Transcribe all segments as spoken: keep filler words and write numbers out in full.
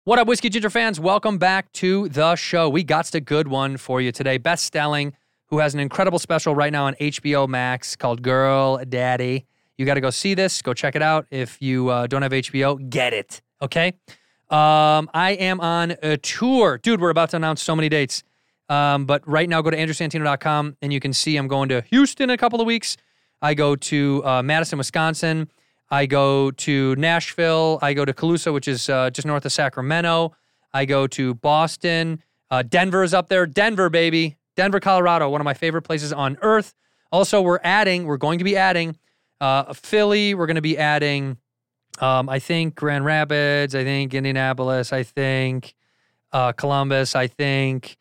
What up, Whiskey Ginger fans? Welcome back to the show. We got a good one for you today. Beth Stelling, who has an incredible special right now on H B O Max called Girl Daddy. You got to go see this. Go check it out. If you uh, don't have H B O, get it, okay? Um, I am on a tour. Dude, we're about to announce so many dates. Um, but right now, go to andrew santino dot com, and you can see I'm going to Houston in a couple of weeks. I go to uh, Madison, Wisconsin. I go to Nashville. I go to Calusa, which is uh, just north of Sacramento. I go to Boston. Uh, Denver is up there. Denver, baby. Denver, Colorado, one of my favorite places on earth. Also, we're adding, we're going to be adding uh, Philly. We're going to be adding, um, I think, Grand Rapids. I think Indianapolis. I think uh, Columbus. I think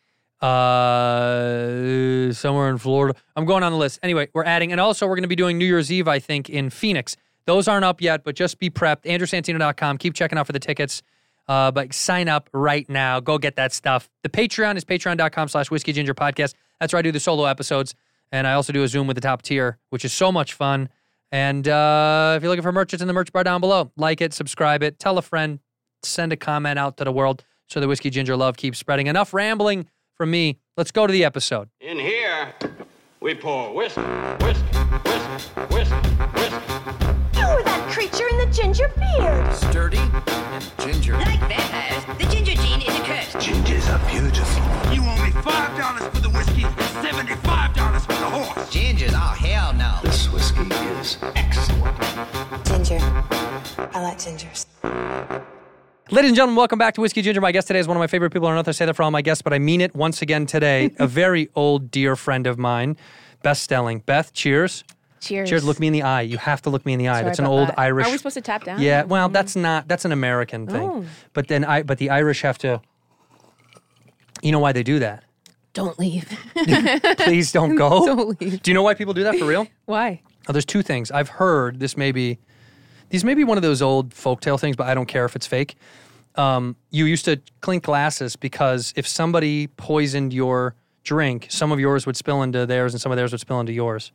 uh, somewhere in Florida. I'm going on the list. Anyway, we're adding. And also, we're going to be doing New Year's Eve, I think, in Phoenix. Those aren't up yet, but just be prepped. andrew santino dot com. Keep checking out for the tickets. Uh, but sign up right now. Go get that stuff. The Patreon is patreon dot com slash whiskey ginger podcast. That's where I do the solo episodes. And I also do a Zoom with the top tier, which is so much fun. And uh, if you're looking for merch, it's in the merch bar down below. Like it, subscribe it, tell a friend, send a comment out to the world so the Whiskey Ginger love keeps spreading. Enough rambling from me. Let's go to the episode. In here, we pour whiskey, whiskey, whiskey, whiskey, whiskey. You're that creature in the ginger beard. Sturdy and ginger. Like vampires, the ginger gene is a curse. Gingers are beautiful. You owe me five dollars for the whiskey and seventy-five dollars for the horse. Gingers? Oh, hell no. This whiskey is excellent. Ginger. I like gingers. Ladies and gentlemen, welcome back to Whiskey Ginger. My guest today is one of my favorite people on earth. I say that for all my guests, but I mean it once again today. A very old, dear friend of mine, Beth Stelling. Beth, cheers. Cheers. Cheers. Look me in the eye. You have to look me in the eye. Sorry That's an about old that. Irish. Are we supposed to tap down? Yeah. Well, that's not. That's an American thing. Oh. But then I. But the Irish have to. You know why they do that? Don't leave. Please don't go. Don't leave. Do you know why people do that for real? Why? Oh, there's two things. I've heard this may be. These may be one of those old folktale things, but I don't care if it's fake. Um, you used to clink glasses because if somebody poisoned your drink, some of yours would spill into theirs and some of theirs would spill into yours.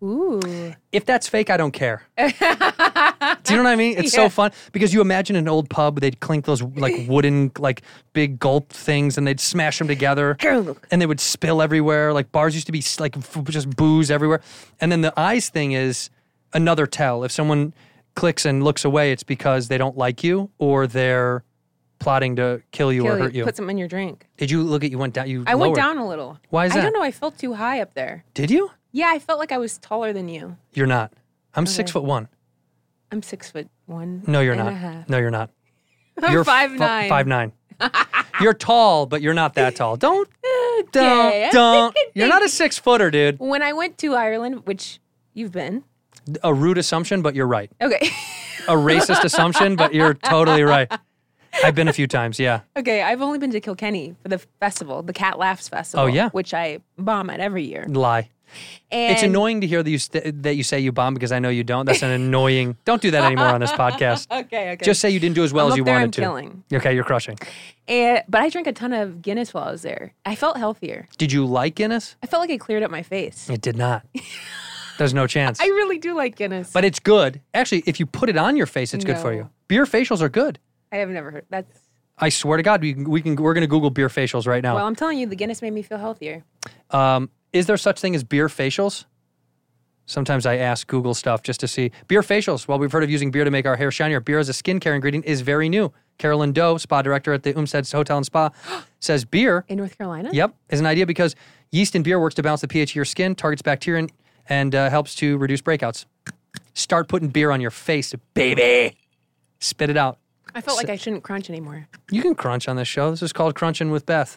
Ooh. If that's fake, I don't care. Do you know what I mean? It's Yeah. so fun because you imagine an old pub, they'd clink those like wooden, like big gulp things and they'd smash them together and they would spill everywhere. Like bars used to be like f- just booze everywhere. And then the eyes thing is another tell. If someone clicks and looks away, it's because they don't like you or they're plotting to kill you Kill or hurt you. Put something in your drink. Did you look at, you went down, you I went lowered. down a little. Why is I that? don't know. I felt too high up there. Did you? Yeah, I felt like I was taller than you. You're not. I'm six Okay. foot one. I'm six foot one. No, you're and not. a half. No, you're not. I'm You're five fu- nine. Five nine. You're tall, but you're not that tall. Don't, don't, Okay. don't. You're not a six footer, dude. When I went to Ireland, which you've been. A rude assumption, but you're right. Okay. A racist assumption, but you're totally right. I've been a few times, yeah. Okay, I've only been to Kilkenny for the festival, the Cat Laughs Festival. Oh, yeah? Which I bomb at every year. Lie. And It's annoying to hear that you st- that you say you bomb because I know you don't. That's an annoying. Don't do that anymore on this podcast. Okay, okay. Just say you didn't do as well I'm as up you there, wanted I'm to. killing. Okay, you're crushing. And, but I drank a ton of Guinness while I was there. I felt healthier. Did you like Guinness? I felt like it cleared up my face. It did not. There's no chance. I really do like Guinness. But it's good. Actually, if you put it on your face, it's good for No. you. Beer facials are good. I have never heard. That's I swear to God, we can, we can we're going to Google beer facials right now. well, I'm telling you, the Guinness made me feel healthier. Um, is there such thing as beer facials? Sometimes I ask Google stuff just to see. Beer facials. While we've heard of using beer to make our hair shinier, beer as a skincare ingredient is very new. Carolyn Doe, spa director at the Umstead Hotel and Spa, says beer, In North Carolina? yep, is an idea because yeast in beer works to balance the pH of your skin, targets bacteria, and, and uh, helps to reduce breakouts. Start putting beer on your face, baby. Spit it out. I felt like I shouldn't crunch anymore. You can crunch on this show. This is called Crunching with Beth.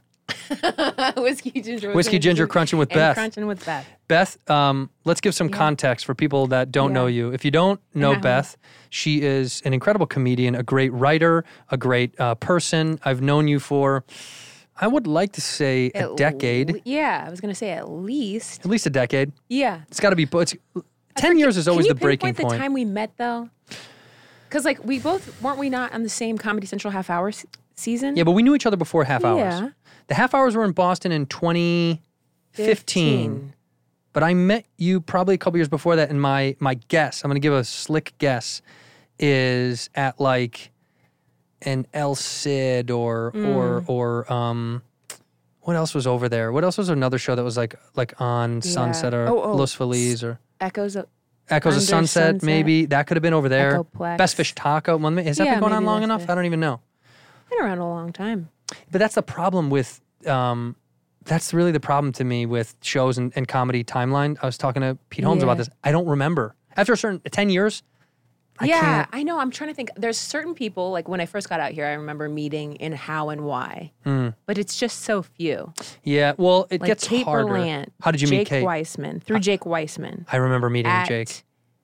Whiskey ginger. with Whiskey ginger crunching with and Beth. Crunching with Beth. Beth, um, let's give some context for people that don't Yeah. know you. If you don't know Yeah. Beth, she is an incredible comedian, a great writer, a great uh, person. I've known you for, I would like to say, a At decade. le- yeah, I was gonna say at least. At least a decade. Yeah. It's got to be, it's, ten years is always Can you the breaking pinpoint point. the time we met though? Because like we both weren't we not on the same Comedy Central half hour s- season? Yeah, but we knew each other before half hours. Yeah. The half hours were in Boston in twenty fifteen. But I met you probably a couple years before that, and my my guess, I'm going to give a slick guess, is at like and El Cid or Mm. or or um, what else was over there? What else was another show that was like like on Sunset or Oh, oh. Los Feliz or Echoes of Echoes of Under Sunset? Sunset. Maybe that could have been over there. Echoplex. Best Fish Taco. One minute- Has that Yeah, been going on maybe long that's enough? it. I don't even know. been around a long time. But that's the problem with. Um, that's really the problem to me with shows and, and comedy timeline. I was talking to Pete Holmes Yeah. about this. I don't remember after a certain ten years. I yeah, can't. I know. I'm trying to think. There's certain people, like when I first got out here, I remember meeting in How and Why. But it's just so few. Yeah, well, it Like gets Kate harder. Berlant, How did you Jake meet Kate? Weissman, through Jake Weissman. I remember meeting at, Jake.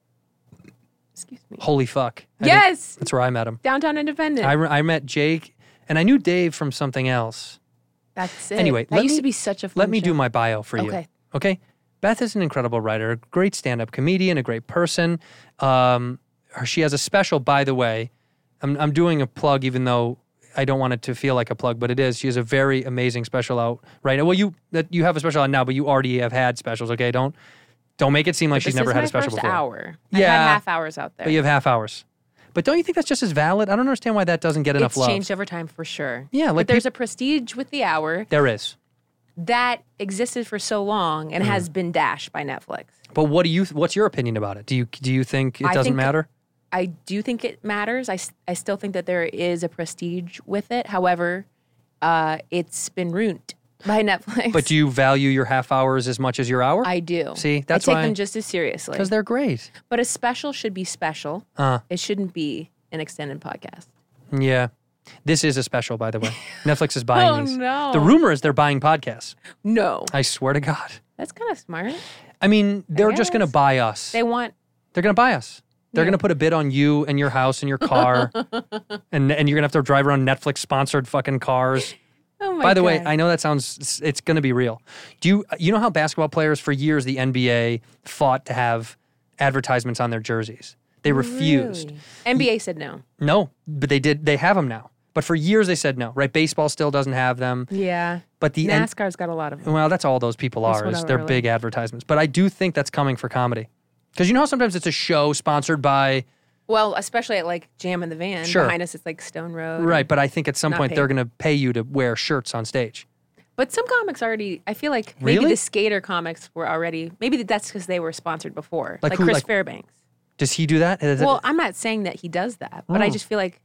Excuse me. Holy fuck! I think Yes! that's where I met him. Downtown Independent. I, re- I met Jake, and I knew Dave from something else. That's it. Anyway, that let used me- to be such a fun Let me show. do my bio for you. Okay. Okay. Beth is an incredible writer, a great stand-up comedian, a great person. Um, her- she has a special, by the way. I'm, I'm doing a plug, even though I don't want it to feel like a plug, but it is. She has a very amazing special out right now. Well, you that you have a special out now, but you already have had specials. Okay, don't don't make it seem like she's This never is had my a special first before. hour. Yeah. I had half hours out there. But you have half hours. But don't you think that's just as valid? I don't understand why that doesn't get enough it's love. changed over time for sure. Yeah, like but there's peop- a prestige with the hour There is. that existed for so long and Mm. has been dashed by Netflix. But what do you? What's your opinion about it? Do you do you think it I doesn't think- matter? I do think it matters. I, s- I still think that there is a prestige with it. However, uh, it's been ruined by Netflix. But do you value your half hours as much as your hour? I do. See, that's I take why- them just as seriously. Because they're great. But a special should be special. Uh, It shouldn't be an extended podcast. yeah. This is a special, by the way. Netflix is buying Oh, these. no. The rumor is they're buying podcasts. No, I swear to God. that's kind of smart. I mean, they're just going to guess. buy us. They want They're going to buy us. They're Yeah. going to put a bid on you and your house and your car. and and you're going to have to drive around Netflix sponsored fucking cars. Oh my By the way, God. I know that sounds, it's- it's going to be real. Do you, you know how basketball players, for years, the N B A fought to have advertisements on their jerseys? They refused. Really? N B A said no. No, but they did, they have them now. But for years they said no, right? Baseball still doesn't have them. Yeah. But the N- NASCAR's got a lot of them. well, that's all those people That's are, what is I they're really- big advertisements. But I do think that's coming for comedy. Because you know how sometimes it's a show sponsored by, Well, especially at like Jam in the Van. Sure. Behind us, it's like Stone Road. right, but I think at some Not point paid. they're going to pay you to wear shirts on stage. But some comics already, I feel like maybe Really? the skater comics were already, maybe that's because they were sponsored before. Like Like, who, Chris like- Fairbanks. Does he do that? Is it- Well, I'm not saying that he does that, but I Oh. just feel like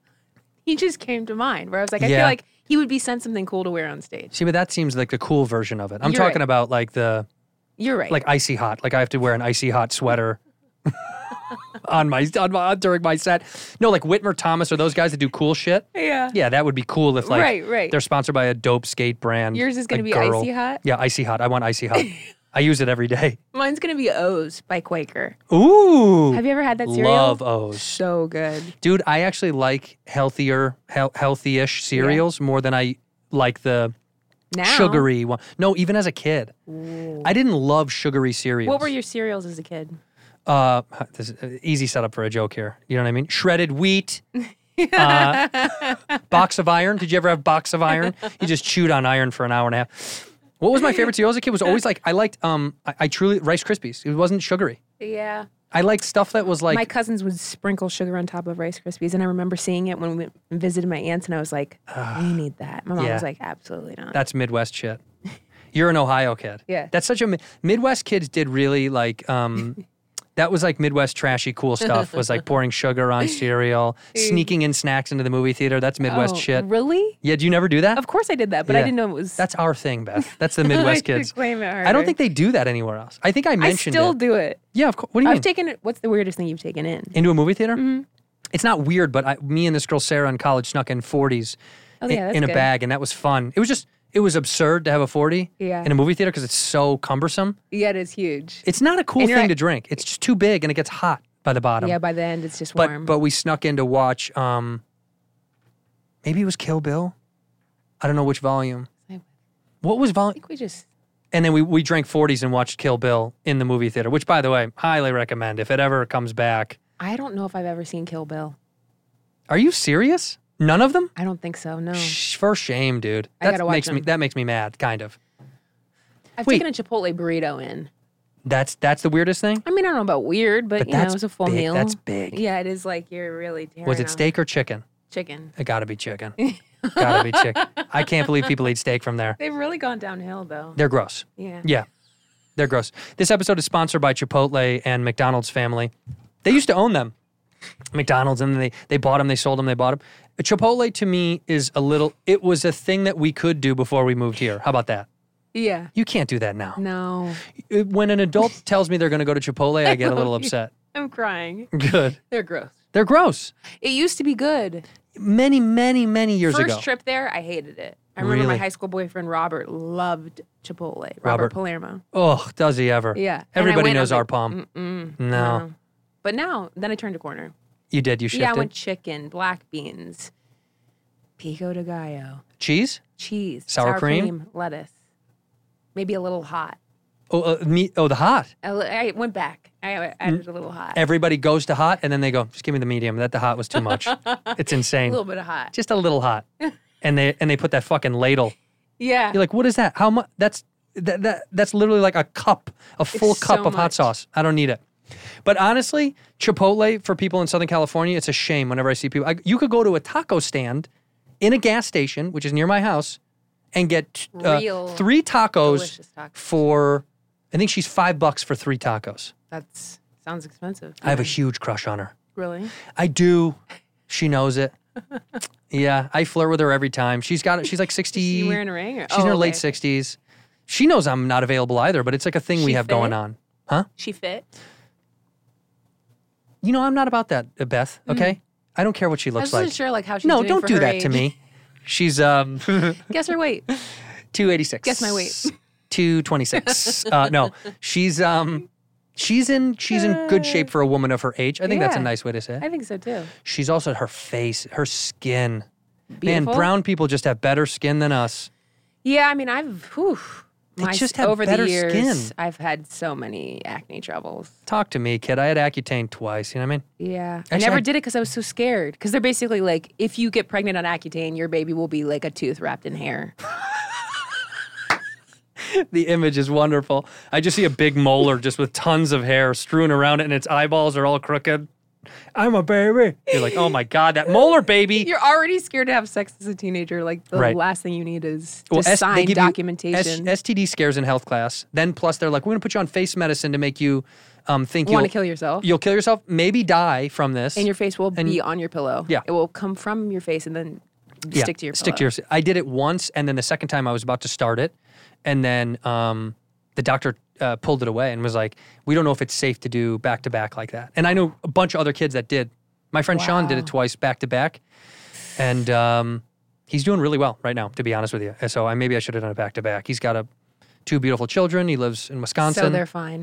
he just came to mind where I was like, I Yeah. feel like he would be sent something cool to wear on stage. see, but that seems like the cool version of it. I'm You're talking right. about like the, You're right. like icy hot. Like I have to wear an icy hot sweater on my, on my during my set. No, like Whitmer Thomas or those guys that do cool shit. yeah. Yeah, that would be cool if like Right, right. they're sponsored by a dope skate brand. Yours is gonna like be Girl. Icy Hot? Yeah, icy hot. I want icy hot. I use it every day. Mine's going to be O's by Quaker. Ooh. Have you ever had that cereal? Love O's. So good. Dude, I actually like healthier, health, healthy-ish cereals more than I like the Now. sugary one. No, even as a kid. I didn't love sugary cereals. What were your cereals as a kid? Uh, this is an easy setup for a joke here. You know what I mean? Shredded wheat. uh, box of iron. Did you ever have box of iron? You just chewed on iron for an hour and a half. What was my favorite cereal as a kid? Was always like I liked um I, I truly Rice Krispies. It wasn't sugary. Yeah. I liked stuff that was like my cousins would sprinkle sugar on top of Rice Krispies, and I remember seeing it when we went and visited my aunts, and I was like, "We need that." My mom yeah. was like, "Absolutely not." that's Midwest shit. You're an Ohio kid. Yeah. That's such a Mi- Midwest kids did really like um that was like Midwest trashy cool stuff. Was like pouring sugar on cereal, sneaking in snacks into the movie theater. That's Midwest Oh, shit. Really? Yeah, do you never do that? Of course I did that, but Yeah. I didn't know it was. That's our thing, Beth. That's the Midwest I kids. claim it I don't harder. think they do that anywhere else. I think I I mentioned still it. do it. Yeah, of course. What do you I've mean? taken it. What's the weirdest thing you've taken in? Into a movie theater? Mm-hmm. It's not weird, but I, me and this girl Sarah in college snuck in forties Oh, in, yeah, that's in a good. bag, and that was fun. It was just, it was absurd to have a forty Yeah. in a movie theater because it's so cumbersome. Yeah, it is huge. It's not a cool And thing you're to right. drink. It's just too big and it gets hot by the bottom. Yeah, by the end it's just but warm. but we snuck in to watch. Um, maybe it was Kill Bill. I don't know which volume. I What was volume? think we just. And then we, we drank forties and watched Kill Bill in the movie theater, which, by the way, highly recommend if it ever comes back. I don't know if I've ever seen Kill Bill. Are you serious? None of them? I don't think so. No. Shh, for shame, dude. I That gotta watch makes me them. that makes me mad, kind of. I've Wait. taken a Chipotle burrito in. That's that's the weirdest thing. I mean, I don't know about weird, but, But you know, that's it was a full big. meal. That's big. Yeah, it is like you're really tearing Was it on- steak or chicken? Chicken. It gotta be chicken. Gotta be chicken. I can't believe people eat steak from there. They've really gone downhill, though. They're gross. Yeah. Yeah. They're gross. This episode is sponsored by Chipotle and McDonald's family. They used to own them. McDonald's, and then they, they bought them, they sold them, they bought them. Chipotle, to me, is a little, it was a thing that we could do before we moved here. How about that? Yeah. You can't do that now. No. When an adult tells me they're going to go to Chipotle, I get a little upset. I'm crying. Good. They're gross. They're gross. It used to be good. Many, many, many years First ago. trip there, I hated it. I remember my Really? high school boyfriend, Robert, loved Chipotle. Robert, Robert. Palermo. Oh, does he ever? Yeah. And I Everybody went, I knows was our like, palm. Mm-mm, No. no. But now, then I turned a corner. You did. You shifted. Yeah, I went chicken, black beans, pico de gallo, Cheese? cheese, Sour cream? lettuce, maybe a little hot. Oh, uh, meat. Oh, the hot. I, I went back. I added a little hot. Everybody goes to hot, and then they go, just give me the medium. That the hot was too much. It's a insane. little bit of hot. Just a little hot. and they and they put that fucking ladle. Yeah. You're like, what is that? How much? That's that, that that's literally like a cup, a full It's cup so of hot much. sauce. I don't need it. But honestly, Chipotle for people in Southern California, it's a shame whenever I see people. I, you could go to a taco stand in a gas station, which is near my house, and get uh, Real three tacos delicious tacos. for, I think she's five bucks for three tacos. That's sounds expensive. I have a huge crush on her. Really? I do. She knows it. Yeah, I flirt with her every time. She's got it. She's like sixty. Is she wearing a ring? Or? She's in oh, her okay. late sixties. She knows I'm not available either, but it's like a thing we She have going fit? on. Huh? She fit? You know, I'm not about that, uh, Beth, okay? I don't care what she I looks just wasn't like. sure like how she's No, doing don't for do her that to age. me. She's um Guess her weight. two eighty-six. Guess my weight. two twenty-six. uh, no, she's um she's in she's in good shape for a woman of her age. I think that's a Yeah. nice way to say it. I think so too. She's also her face, her skin. Beautiful. Man, brown people just have better skin than us. Yeah, I mean, I've whew, They my, just have over better the years, skin. I've had so many acne troubles. Talk to me, kid. I had Accutane twice. You know what I mean? Yeah, I Actually, never I- did it because I was so scared. Because they're basically like, if you get pregnant on Accutane, your baby will be like a tooth wrapped in hair. The image is wonderful. I just see a big molar just with tons of hair strewn around it, and its eyeballs are all crooked. I'm a baby. You're like, oh my God, that molar baby. You're already scared to have sex as a teenager. Like the Right. last thing you need is to Well, S- they sign give you documentation. S- STD scares in health class. Then plus they're like, we're going to put you on face medicine to make you um, think Want you'll to kill yourself? You'll kill yourself, maybe die from this. And your face will And- be on your pillow. Yeah. It will come from your face and then Yeah, stick to your pillow. Stick to your. I did it once, and then the second time I was about to start it, and then um, the doctor uh, pulled it away and was like, "We don't know if it's safe to do back to back like that." And I know a bunch of other kids that did. My friend Sean did it Wow. twice back to back, and um, he's doing really well right now. To be honest with you, so I maybe I should have done it back to back. He's got a two beautiful children. He lives in Wisconsin. So they're fine.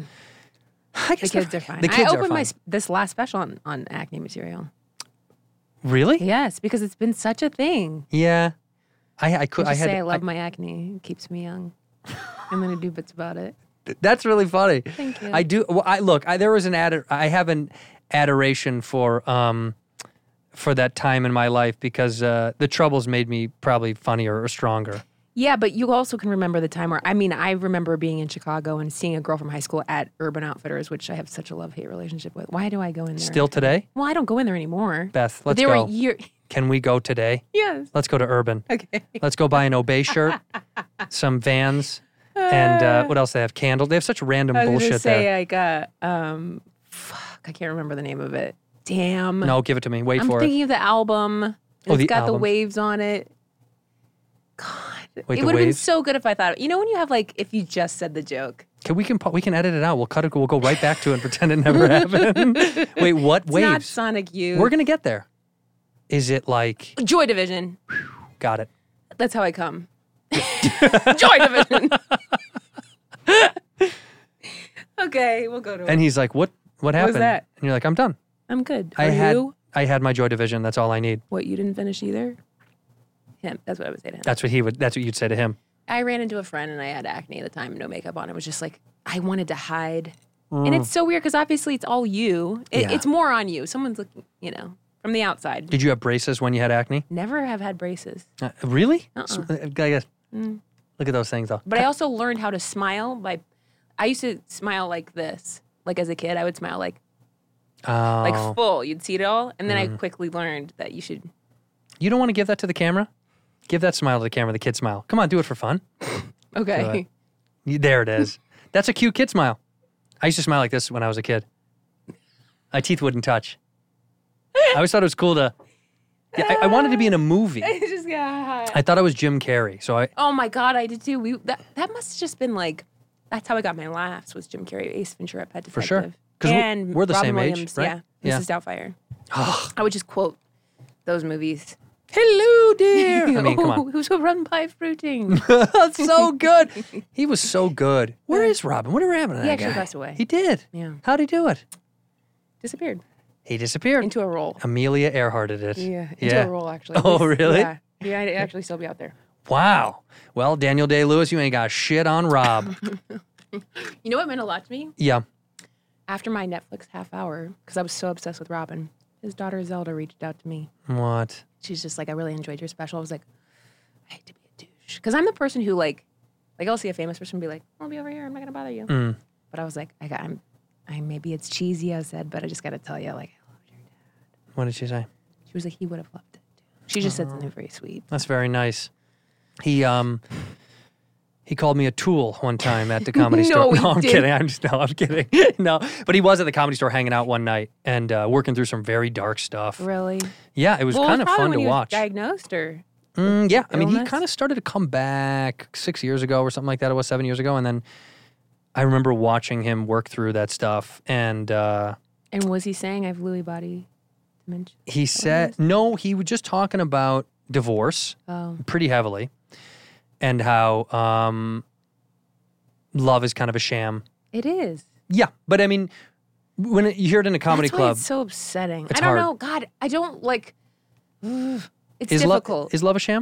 I The guess kids they're- are fine. The kids I are opened my fine. s- this last special on, on acne material. Really? Yes, because it's been such a thing. Yeah. I I I could I just had say I love I- my acne. It keeps me young. I'm gonna do bits about it. That's really funny. Thank you. I do. Well, I look. I, there was an ad. I have an adoration for um, for that time in my life because uh, the troubles made me probably funnier or stronger. Yeah, but you also can remember the time where I mean, I remember being in Chicago and seeing a girl from high school at Urban Outfitters, which I have such a love-hate relationship with. Why do I go in there? Still today, Well, I don't go in there anymore. Beth. But Let's they go. were year. Can we go today? Yes. Let's go to Urban. Okay. Let's go buy an Obey shirt, some Vans, and uh, what else they have? Candles. They have such random I was gonna bullshit say there. like uh, um, fuck, I can't remember the name of it. Damn. No, give it to me. Wait I'm for thinking it. of the album. Oh, It's the got the album. waves on it. God, Wait, it the would have been waves? so good if I thought. You know when you have like if you just said the joke. Can we can pu- we can edit it out. We'll cut it. We'll go right back to it and pretend it never happened. Wait, what It's not waves? Sonic Youth. We're gonna get there. Is it like? Joy Division. Got it. That's how I come. Joy Division. Okay, we'll go to it. And he's like, "What? What happened?" that? And you're like, "I'm done. I'm good. I Are had you? I had my Joy Division. That's all I need." What, you didn't finish either? Him. That's what I would say to him. That's what he would. That's what you'd say to him. I ran into a friend and I had acne at the time, no makeup on. It was just like, I wanted to hide. And it's so weird because obviously it's all you. It, Yeah. It's more on you. Someone's looking, you know, from the outside. Did you have braces when you had acne? Never have had braces. Uh, really? Uh-uh. S- I guess. Look at those things, though. But I also learned how to smile by, I used to smile like this. Like as a kid, I would smile like Oh, like full. You'd see it all. And then I quickly learned that you should You don't want to give that to the camera? Give that smile to the camera, the kid smile. Come on, do it for fun. Okay. You- There it is. That's a cute kid smile. I used to smile like this when I was a kid. My teeth wouldn't touch. I always thought it was cool to. Yeah, I, I wanted to be in a movie. I just got high. I thought I was Jim Carrey, so I. Oh my God, I did too. We that that must have just been like, that's how I got my laughs was Jim Carrey, Ace Ventura, Pet Detective. For sure. 'Cause we're- and we're the Robin same age, Williams, right? Yeah, Yeah. Missus Doubtfire. I would just quote those movies. Hello, dear. I mean, come Oh, on. who's a run by fruiting? That's so good. He was so good. Where is Robin? Whatever happened to He that actually guy? passed away. He did. Yeah. How'd he do it? Disappeared He disappeared. into a role. Amelia Earharted it. Yeah, into a role actually. Oh, He's- really? Yeah, yeah, I'd actually still be out there. Wow. Well, Daniel Day-Lewis, you ain't got shit on Rob. You know what meant a lot to me? Yeah. After my Netflix half hour, because I was so obsessed with Robin, his daughter Zelda reached out to me. What? She's just like, I really enjoyed your special. I was like, I hate to be a douche. Because I'm the person who like, like I'll see a famous person and be like, I'll be over here. I'm not going to bother you. Mm. But I was like, I got, I'm, I maybe it's cheesy, I said, but I just got to tell you, like, I loved your dad. What did she say? She was like, he would have loved it too. She just said something very sweet. That's very nice. He um he called me a tool one time at the comedy No, store. he No, I'm didn't. kidding. I'm just no, I'm kidding. No, but he was at the comedy store hanging out one night and uh, working through some very dark stuff. Really? Yeah, it was Well, kind of probably fun when to he was watch. diagnosed or Mm, yeah, I mean, he illness? kind of started to come back six years ago or something like that. It was seven years ago, and then I remember watching him work through that stuff, and uh, And was he saying I have Lewy body dementia? he said, no, he was just talking about divorce Oh, pretty heavily, and how um, love is kind of a sham. it is. Yeah, but I mean, when it, you hear it in a comedy That's why club, it's so upsetting. It's I don't hard. know. God, I don't like. It's is difficult. love is love a sham?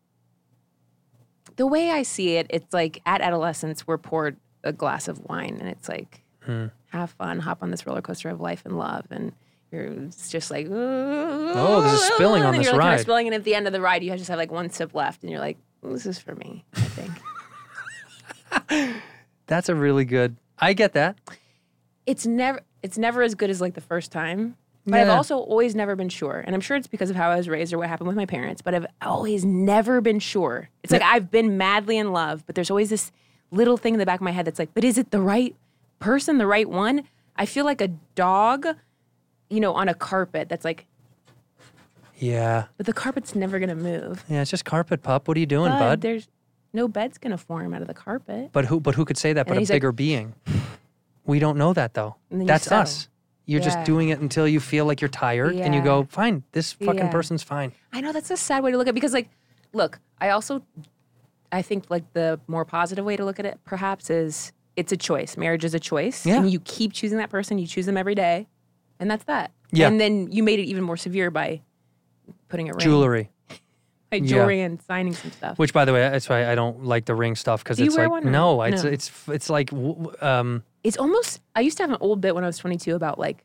The way I see it, it's like at adolescence, we're poured a glass of wine, and it's like, Hmm. have fun, hop on this roller coaster of life and love, and you're it's just like, Oh, this is spilling on and this you're like kind ride. of spilling, and at the end of the ride, you just have like one sip left, and you're like, this is for me. I think That's a really good. I get that. it's never it's never as good as like the first time. But I've Yeah. also always never been sure. And I'm sure it's because of how I was raised or what happened with my parents, but I've always never been sure. It's like I've been madly in love, but there's always this little thing in the back of my head that's like, but is it the right person, the right one? I feel like a dog, you know, on a carpet that's like, Yeah, but the carpet's never going to move. yeah. It's just carpet, pup. What are you doing, But bud? there's no bed's going to form out of the carpet. But who? But who could say that? But And a he's like- bigger being. We don't know that though. And then you That's settle. us. You're just Yeah. doing it until you feel like you're tired, and you Yeah. go, "Fine, this fucking Yeah. person's fine." I know that's a sad way to look at it because, like, look, I also, I think, like, the more positive way to look at it perhaps is it's a choice. Marriage is a choice. Yeah. And you keep choosing that person, you choose them every day, and that's that. Yeah. And then you made it even more severe by putting a ring. Jewelry, By Yeah. jewelry and signing some stuff. which, by the way, that's why I don't like the ring stuff because Do you it's wear like one or- no, it's no. it's it's like w- w- um, It's almost, I used to have an old bit when I was twenty-two about, like,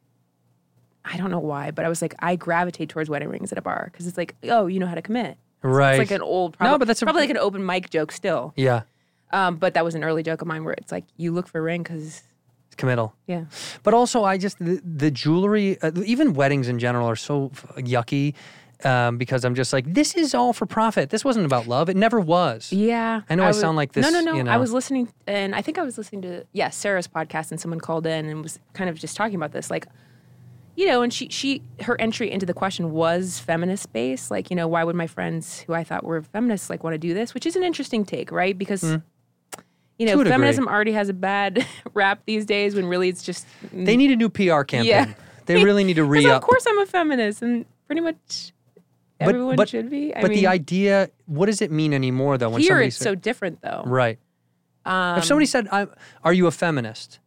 I don't know why, but I was like, I gravitate towards wedding rings at a bar because it's like, oh, you know how to commit. right. It's like an old, probably, No, but that's a- probably like an open mic joke still. yeah, Um, but that was an early joke of mine where it's like, you look for a ring because, committal. yeah. But also, I just the, the jewelry, uh, even weddings in general, are so f- yucky um, because I'm just like, this is all for profit. This wasn't about love. It never was. Yeah. I know I was- sound like this, No, no, no. you know. I was listening, and I think I was listening to, yeah, Sarah's podcast, and someone called in and was kind of just talking about this. Like, you know, and she, she her entry into the question was feminist based. Like, you know, why would my friends who I thought were feminists, like, want to do this? Which is an interesting take, right? Because, you To know, a degree. feminism already has a bad rap these days when really it's just. They need a new P R campaign. Yeah. They really need to 'Cause re-up. Of course I'm a feminist, and pretty much But- everyone but- should be. I but mean, the idea, what does it mean anymore though? When here somebody it's said- so different, though. right. Um, if somebody said, I, "Are you a feminist?"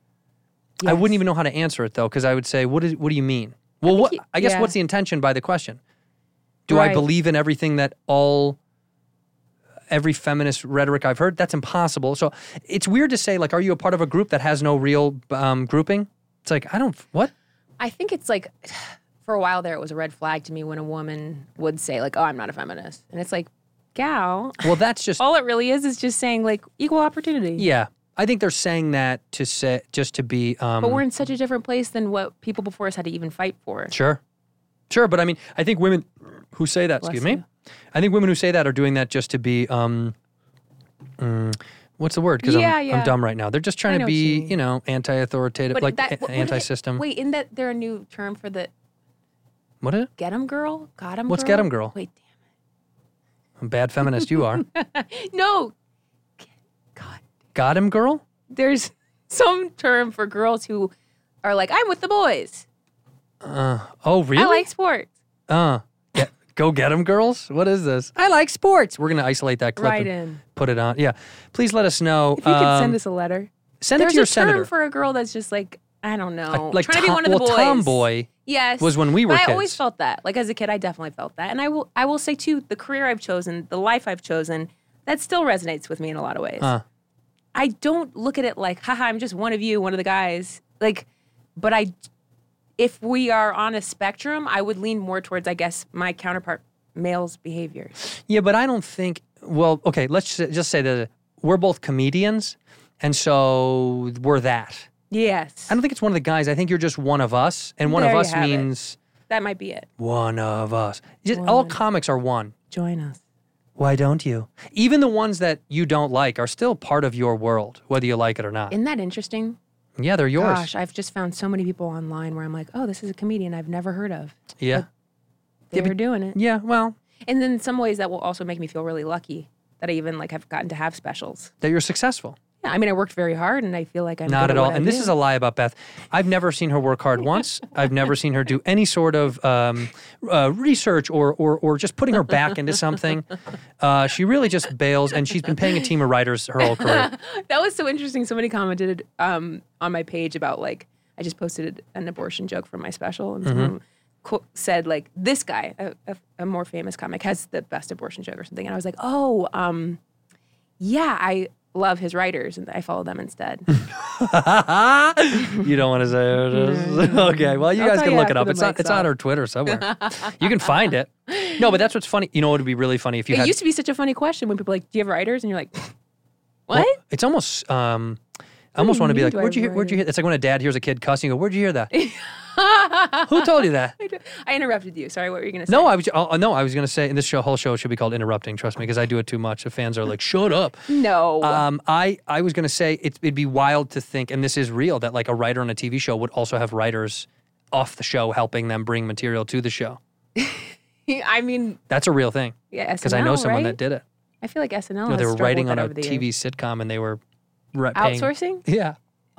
I yes. wouldn't even know how to answer it though, because I would say, "What is? What do you mean?" Well, think what? you- I guess yeah. what's the intention by the question? Do I Right. believe in everything that all every feminist rhetoric I've heard? That's impossible. So it's weird to say, like, are you a part of a group that has no real um, grouping? It's like I don't. What? I think it's like, for a while there, it was a red flag to me when a woman would say, like, oh, I'm not a feminist. And it's like, gal, Well, that's just all it really is is just saying, like, equal opportunity. yeah. I think they're saying that to say just to be. Um, But we're in such a different place than what people before us had to even fight for. Sure. Sure. But I mean, I think women who say that, Bless excuse me. you. I think women who say that are doing that just to be, um, mm, what's the word? Because Yeah, I'm, yeah. I'm dumb right now. They're just I trying to know what you be, mean. you know, anti-authoritative, But like that, a- what- what- anti-system. Wait, isn't that there a new term for the What is it? get 'em girl? Got 'em What's girl? get 'em girl? Wait, A bad feminist you are. damn. No. God. Got him, girl? There's some term for girls who are like, I'm with the boys. Oh, really? I like sports. Uh, get, go get them, girls? What is this? I like sports. We're going to isolate that clip Write and in. put it on. Yeah. Please let us know. If you could um, send us a letter. send it There's to your a term senator. for a girl that's just like, I don't know. like trying to be tom- one of the well, boys. tomboy Yes. was when we were but I kids. always felt that. Like as a kid, I definitely felt that. And I will I will say too, the career I've chosen, the life I've chosen, that still resonates with me in a lot of ways. Uh. I don't look at it like, haha, I'm just one of you, one of the guys. Like, but I, if we are on a spectrum, I would lean more towards, I guess, my counterpart male's behaviors. Yeah, but I don't think. Well, okay, let's ju- just say that we're both comedians, and so we're that. Yes. I don't think it's one of the guys. I think you're just one of us, and one There of you us have it. means That might be it. one of us. Just, all One. comics are one. Join us. Why don't you? Even the ones that you don't like are still part of your world, whether you like it or not. Isn't that interesting? Yeah, they're yours. Gosh, I've just found so many people online where I'm like, oh, this is a comedian I've never heard of. yeah. They're but- doing it. Yeah, well, And then in some ways that will also make me feel really lucky that I even like have gotten to have specials. that you're successful. Yeah, I mean, I worked very hard and I feel like I'm Not good at at all. what I And this do. is a lie about Beth. I've never seen her work hard once. I've never seen her do any sort of um, uh, research or, or or just putting her back into something. Uh, she really just bails, and she's been paying a team of writers her whole career. That was so interesting. Somebody commented um, on my page about like I just posted an abortion joke from my special, and Mm-hmm. someone qu- said like this guy, a, a, a more famous comic, has the best abortion joke or something, and I was like, oh, um, yeah, I love his writers, and I follow them instead. You don't want to say who it is? Okay, well, you I'll guys tell can you look it after up. the It's on, mic's it's on off. her Twitter somewhere. You can find it. No, but that's what's funny. You know what would be really funny if you It had. used to be such a funny question when people are like, do you have writers? And you're like, what? Well, it's almost. Um, I almost do want to you be mean, like, do I where'd you hear? have Where'd you hear? It's like when a dad hears a kid cussing. You go, where'd you hear that? Who told you that? I interrupted you. Sorry, what were you going to say? No, I was. Oh, no, I was going to say. And this show, whole show should be called interrupting. Trust me, because I do it too much. The fans are like, shut up. No. Um, I I was going to say it, it'd be wild to think, and this is real, that like a writer on a T V show would also have writers off the show helping them bring material to the show. I mean, That's a real thing. yeah, Because I know S N L, someone right? that did it. I feel like S N L You know, they has were struggled writing with on that a over the T V years. sitcom, and they were ri- paying- Outsourcing? Yeah.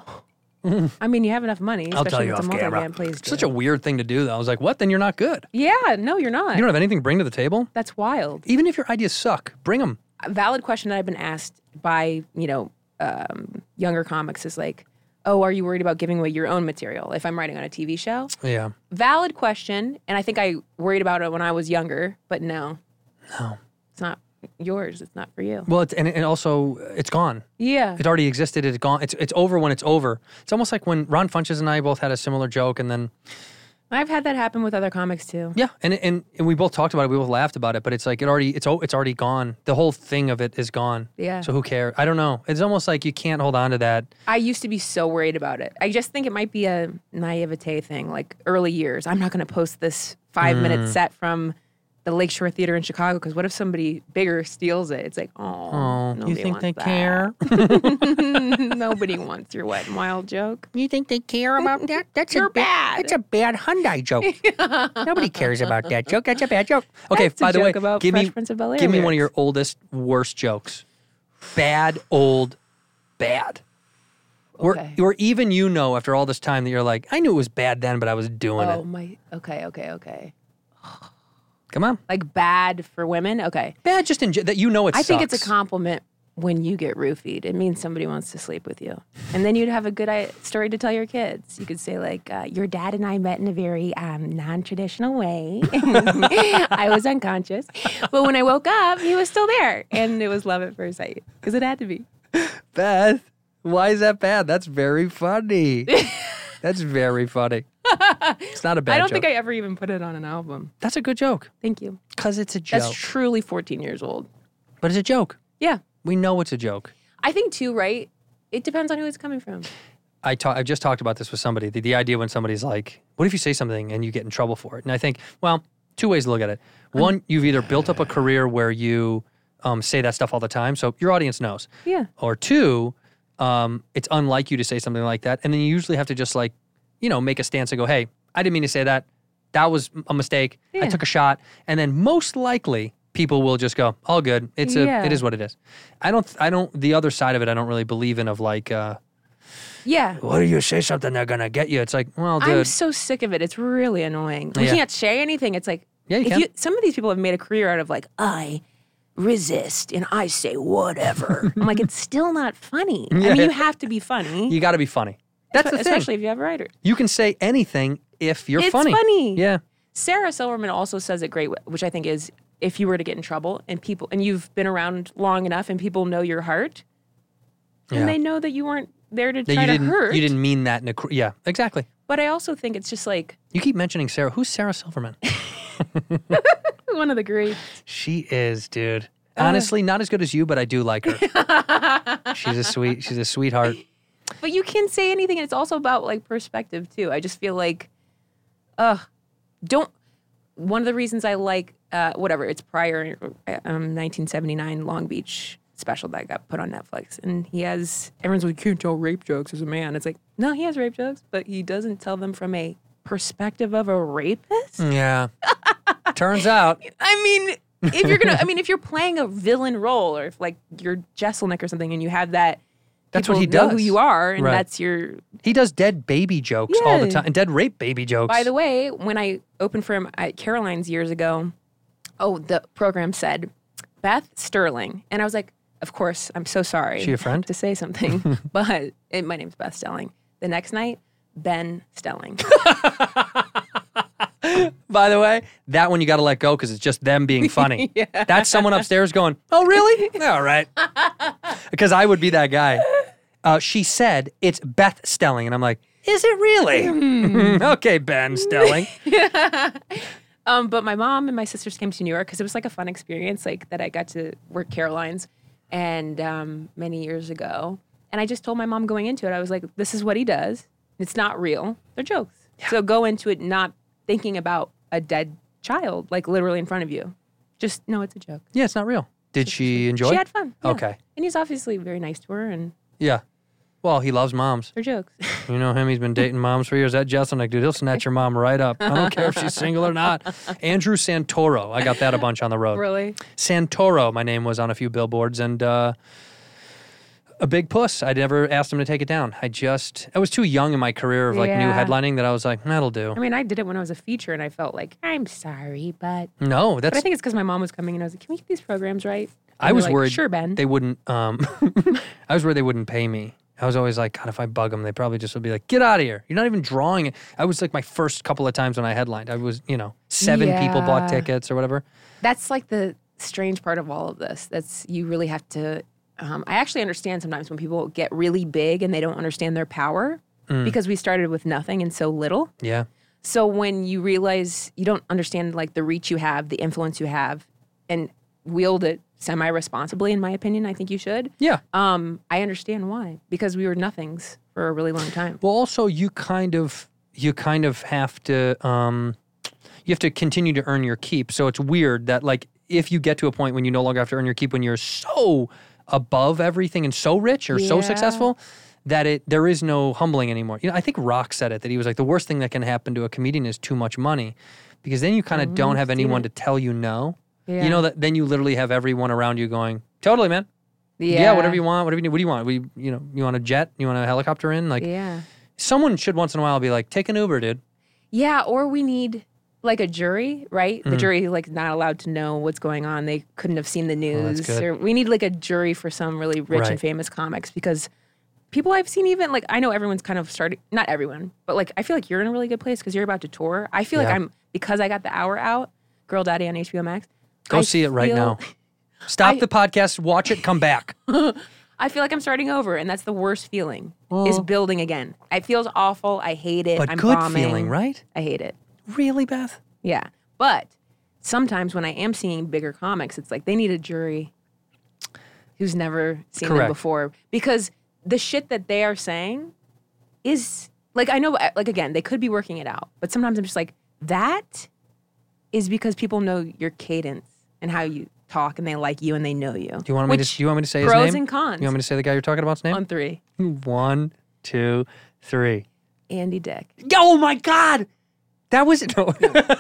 I mean, you have enough money, I'll tell especially you if it's a off camera. multi-man plays. Such a weird thing to do, though. I was like, what? Then you're not good. Yeah, no, you're not. You don't have anything to bring to the table? That's wild. Even if your ideas suck, bring them. A valid question that I've been asked by, you know, um, younger comics is like, oh, are you worried about giving away your own material if I'm writing on a T V show? Yeah. Valid question, and I think I worried about it when I was younger, but no. No. It's not yours. It's not for you. Well, it's, and, and also, it's gone. Yeah. It already existed. It's gone. It's it's over when it's over. It's almost like when Ron Funches and I both had a similar joke, and then I've had that happen with other comics too. yeah, and and, and we both talked about it. We both laughed about it, but it's like it already it's o- it's already gone. The whole thing of it is gone. Yeah. So who cares? I don't know. It's almost like you can't hold on to that. I used to be so worried about it. I just think it might be a naivete thing, like early years. I'm not going to post this five Mm. minute set from the Lakeshore Theater in Chicago because what if somebody bigger steals it? It's like, oh, Oh, you nobody think wants they that. care? Nobody wants your wet and wild joke. You think they care about that? That's You're bad. That's a bad Hyundai joke. Nobody cares about that joke. That's a bad joke. Okay, That's a by the way, joke about give me Fresh Prince of Bel-Air give me one of your lyrics. oldest worst jokes. Bad old bad. Where, Okay. where even you know after all this time that you're like, I knew it was bad then, but I was doing Oh it. my. Okay. Okay. Okay. Come on, Like bad for women. Okay. bad just in ge- that you know it. I think it's a sucks. compliment when you get roofied. It means somebody wants to sleep with you, and then you'd have a good i- story to tell your kids. You could say like, uh, "Your dad and I met in a very um, non-traditional way. I was unconscious, but when I woke up, he was still there, and it was love at first sight because it had to be." Beth. Why is that bad? That's very funny. That's very funny. It's not a bad I don't joke. think I ever even put it on an album. That's a good joke Thank you. because it's a joke. That's truly fourteen years old. But it's a joke. Yeah, We know it's a joke. I think too. Right? It depends on who it's coming from. I ta- I've just talked about this with somebody. The, the idea when somebody's like, what if you say something and you get in trouble for it? And I think, well, two ways to look at it. One, you've either built up a career where you um, say that stuff all the time, so your audience knows. Yeah. Or two, um, it's unlike you to say something like that, and then you usually have to just like, you know, make a stance and go, hey, I didn't mean to say that. That was a mistake. I Yeah. took a shot. And then most likely, people will just go, all good. It's a, Yeah. it is what it is. I don't, I don't, the other side of it, I don't really believe in of like, uh, Yeah. what do you say something they're going to get you? It's like, well, dude. I'm so sick of it. It's really annoying. We Yeah. can't say anything. It's like, Yeah, you if can. you, some of these people have made a career out of like, I resist and I say whatever. I'm like, it's still not funny. I mean, Yeah. you have to be funny. you got to be funny. That's the thing. Especially if you have a writer. You can say anything if you're It's funny. funny. Yeah. Sarah Silverman also says it great, which I think is if you were to get in trouble and people and you've been around long enough and people know your heart, Yeah. and they know that you weren't there to That try you to didn't, hurt. you didn't mean that in a, cr- yeah, exactly. But I also think it's just like You keep mentioning Sarah. Who's Sarah Silverman? one of the great. She is, dude. Uh. Honestly, not as good as you, but I do like her. she's a sweet, she's a sweetheart. But you can say anything, and it's also about like perspective too. I just feel like, uh, don't. One of the reasons I like uh, whatever it's prior um, nineteen seventy-nine Long Beach special that got put on Netflix, and he has everyone's like, you can't tell rape jokes as a man. It's like, no, he has rape jokes, but he doesn't tell them from a perspective of a rapist. Yeah. Turns out. I mean, if you're gonna, I mean, if you're playing a villain role, or if like you're Jesselnick or something, and you have that. That's what people he know does. who you are, and Right. that's your. He does dead baby jokes all the Yeah. time, and dead rape baby jokes. By the way, when I opened for him at Caroline's years ago, oh, the program said Beth Sterling, and I was like, of course, I'm so sorry. She a friend? to say something, but it, my name's Beth Stelling. The next night, Ben Stelling. By the way, that one you got to let go because it's just them being funny. That's someone upstairs going, oh, really? All right. Because I would be that guy. Uh, she said, it's Beth Stelling. And I'm like, is it really? Okay, Ben Stelling. Um, but my mom and my sisters came to New York because it was like a fun experience, like that I got to work Caroline's, and um, many years ago. And I just told my mom going into it, I was like, "This is what he does. It's not real. They're jokes. So go into it not thinking about a dead child, like literally in front of you. Just know it's a joke." Yeah, it's not real. Did she enjoy She it? had fun. yeah. Okay. And he's obviously very nice to her, and Yeah. Well, he loves moms. they're jokes. You know him, he's been dating moms for years. That Jesselnick, dude, he'll snatch your mom right up. I don't care if she's single or not. Andrew Santoro. I got that a bunch on the road. Really? Santoro, my name was on a few billboards, and uh, a big puss. I never asked him to take it down. I just, I was too young in my career of like new Yeah. headlining that I was like, that'll do. I mean, I did it when I was a feature, and I felt like, I'm sorry, but... No, But that's, I think it's because my mom was coming, and I was like, can we get these programs right? And I they're was like, worried Sure, Ben. they wouldn't, um, I was worried they wouldn't pay me. I was always like, God, if I bug them, they probably just would be like, get out of here. You're not even drawing it. I was like my first couple of times when I headlined, I was, you know, seven people bought Yeah. tickets or whatever. That's like the strange part of all of this. That's you really have to. Um, I actually understand sometimes when people get really big and they don't understand their power Mm. because we started with nothing and so little. Yeah. So when you realize you don't understand like the reach you have, the influence you have, and wield it semi-responsibly, in my opinion, I think you should. Yeah. Um, I understand why, because we were nothings for a really long time. Well, also you kind of you kind of have to um, you have to continue to earn your keep. So it's weird that like if you get to a point when you no longer have to earn your keep when you're so above everything and so rich or so Yeah. successful that it there is no humbling anymore. You know, I think Rock said it that he was like the worst thing that can happen to a comedian is too much money because then you kind of don't have seen anyone it. to tell you no. Yeah. You know that then you literally have everyone around you going, "Totally, man. Yeah, whatever you want, whatever you need. What do you want? We, you know, you want a jet? You want a helicopter in? Like, Yeah. someone should once in a while be like, take an Uber, dude. Yeah, or we need like a jury, right? Mm. The jury like not allowed to know what's going on. They couldn't have seen the Oh, that's news. good. Or we need like a jury for some really rich Right. and famous comics because people I've seen even like I know everyone's kind of starting not everyone, but like I feel like you're in a really good place because you're about to tour. I feel Yeah. like I'm because I got the hour out, Girl Daddy on H B O Max. Go I see it right feel- now. Stop I- the podcast, watch it, come back. I feel like I'm starting over, and that's the worst feeling is building again. It feels awful. I hate it. But I'm good bombing. feeling, right? I hate it. Really, Beth? Yeah. But sometimes when I am seeing bigger comics, it's like they need a jury who's never seen Correct. them before. Because the shit that they are saying is like I know like again, they could be working it out. But sometimes I'm just like, that is because people know your cadence and how you talk, and they like you and they know you. Do you want me Which, to? Do you want me to say his pros name? and cons. You want me to say the guy you're talking about's name? On three, One, two, three. Andy Dick. Oh my God, that was no.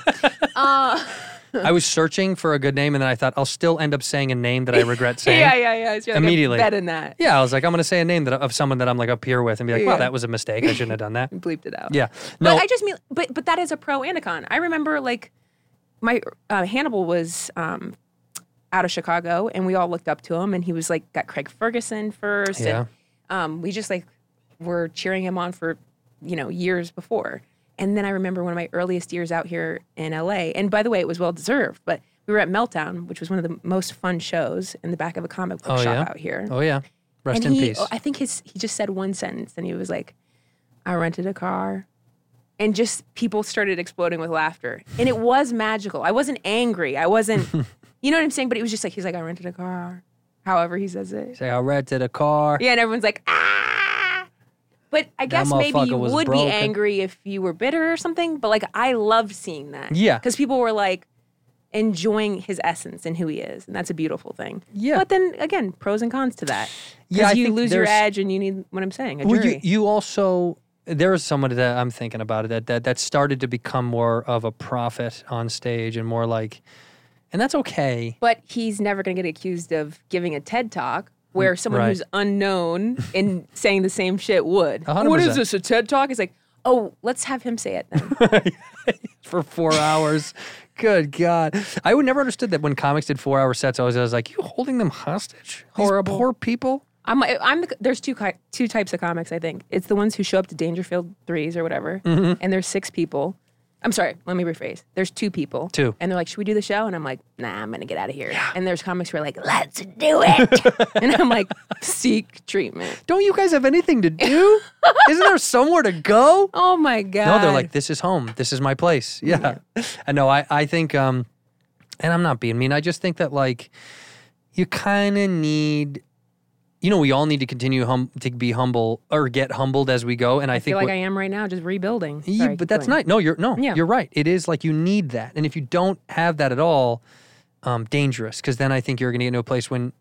Uh, I was searching for a good name, and then I thought I'll still end up saying a name that I regret saying. yeah, yeah, yeah. So you're like, Immediately. I'm betting that. Yeah, I was like, I'm going to say a name that of someone that I'm like up here with, and be like, Yeah. wow, that was a mistake. I shouldn't have done that. You bleeped it out. Yeah, But no, I just mean, but but that is a pro and a con. I remember like my uh, Hannibal was um, out of Chicago, and we all looked up to him, and he was like got Craig Ferguson first, Yeah. and um, we just like were cheering him on for you know years before. And then I remember one of my earliest years out here in L A, and by the way, it was well deserved. But we were at Meltdown, which was one of the most fun shows in the back of a comic book Oh, shop yeah? out here. oh yeah, rest and in he, peace. I think his he just said one sentence, and he was like, "I rented a car," and just people started exploding with laughter, and it was magical. I wasn't angry. I wasn't, you know what I'm saying? But it was just like he's like, "I rented a car," however he says it. Say I rented a car. Yeah, and everyone's like, "Ah!" But I guess maybe motherfucker you was would broken. be angry if you were bitter or something. But like, I loved seeing that. Yeah. because people were like enjoying his essence and who he is, and that's a beautiful thing. Yeah. But then again, pros and cons to that. Yeah, I Because you think lose your there's- edge, and you need what I'm saying. A Well, jury. you, you also there is somebody that I'm thinking about it that, that that started to become more of a prophet on stage and more like, and that's okay. But he's never going to get accused of giving a TED talk where someone right. who's unknown and saying the same shit would. A hundred What is percent. this, a TED talk? It's like, oh, let's have him say it then. For four hours. Good God. I would never understood that when comics did four hour sets. I was, I was like, you holding them hostage? These Horrible. poor people. I'm, I'm the, there's two ki- two types of comics, I think. It's the ones who show up to Dangerfield threes or whatever, Mm-hmm. and there's six people. I'm sorry, let me rephrase. There's two people. Two. And they're like, should we do the show? And I'm like, nah, I'm going to get out of here. And there's comics who are like, let's do it. And I'm like, seek treatment. Don't you guys have anything to do? Isn't there somewhere to go? Oh my God. No, they're like, this is home. This is my place. Yeah. I know. I, I think, um, and I'm not being mean. I just think that like you kind of need, you know, we all need to continue hum- to be humble or get humbled as we go. And I, I think feel like what- I am right now, just rebuilding. Yeah, Sorry, but keep that's going. not. No, you're no, Yeah. you're right. It is like you need that, and if you don't have that at all, um, dangerous. Because then I think you're going to get into a place when,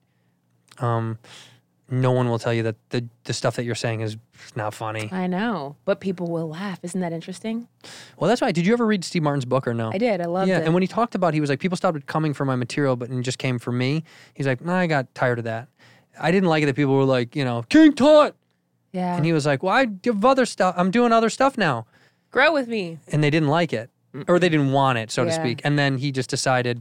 um, no one will tell you that the the stuff that you're saying is not funny. I know, but people will laugh. Isn't that interesting? Well, that's why. Did you ever read Steve Martin's book or no? I did. I loved yeah, it. and when he talked about, he was like, people stopped coming for my material, but and just came for me. He's like, nah, I got tired of that. I didn't like it that people were like, you know, King Tut, yeah. and he was like, well, I give other stuff. I'm doing other stuff now. Grow with me. And they didn't like it, or they didn't want it, so to Yeah. speak. And then he just decided,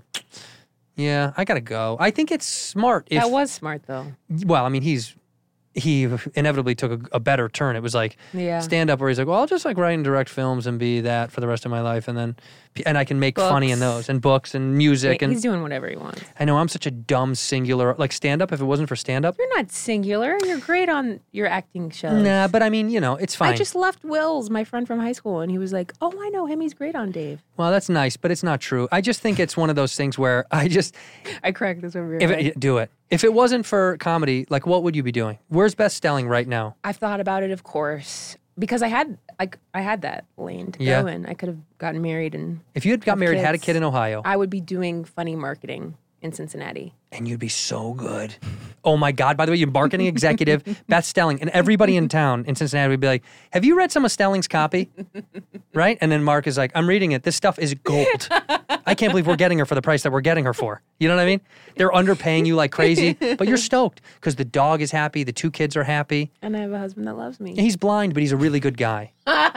yeah, I gotta go. I think it's smart. If, that was smart though. well, I mean, he's he inevitably took a, a better turn. It was like Yeah. stand up where he's like, well, I'll just like write and direct films and be that for the rest of my life, and then and I can make funny in Books. those and books and music and He's doing whatever he wants. I know I'm such a dumb singular like stand up. If it wasn't for stand up, You're not singular. You're great on your acting shows. nah. But I mean, you know, it's fine. I just left Will's, my friend from high school, and he was like, "Oh, I know him. He's great on Dave." well, that's nice, but it's not true. I just think it's one of those things where I just I cracked this over your if head. it, do it. If it wasn't for comedy, like what would you be doing? Where's Best Stelling right now? I've thought about it, of course, because I had like I had that lane to Yeah. go in. I could have gotten married, and If you had got Have married, had a kids. kid in Ohio, I would be doing funny marketing in Cincinnati. and you'd be so good. Oh my God! By the way, you're marketing executive, Beth Stelling, and everybody in town in Cincinnati would be like, "Have you read some of Stelling's copy?" Right? And then Mark is like, "I'm reading it. This stuff is gold. I can't believe we're getting her for the price that we're getting her for." You know what I mean? They're underpaying you like crazy, but you're stoked because the dog is happy, the two kids are happy. And I have a husband that loves me. He's blind, but he's a really good guy.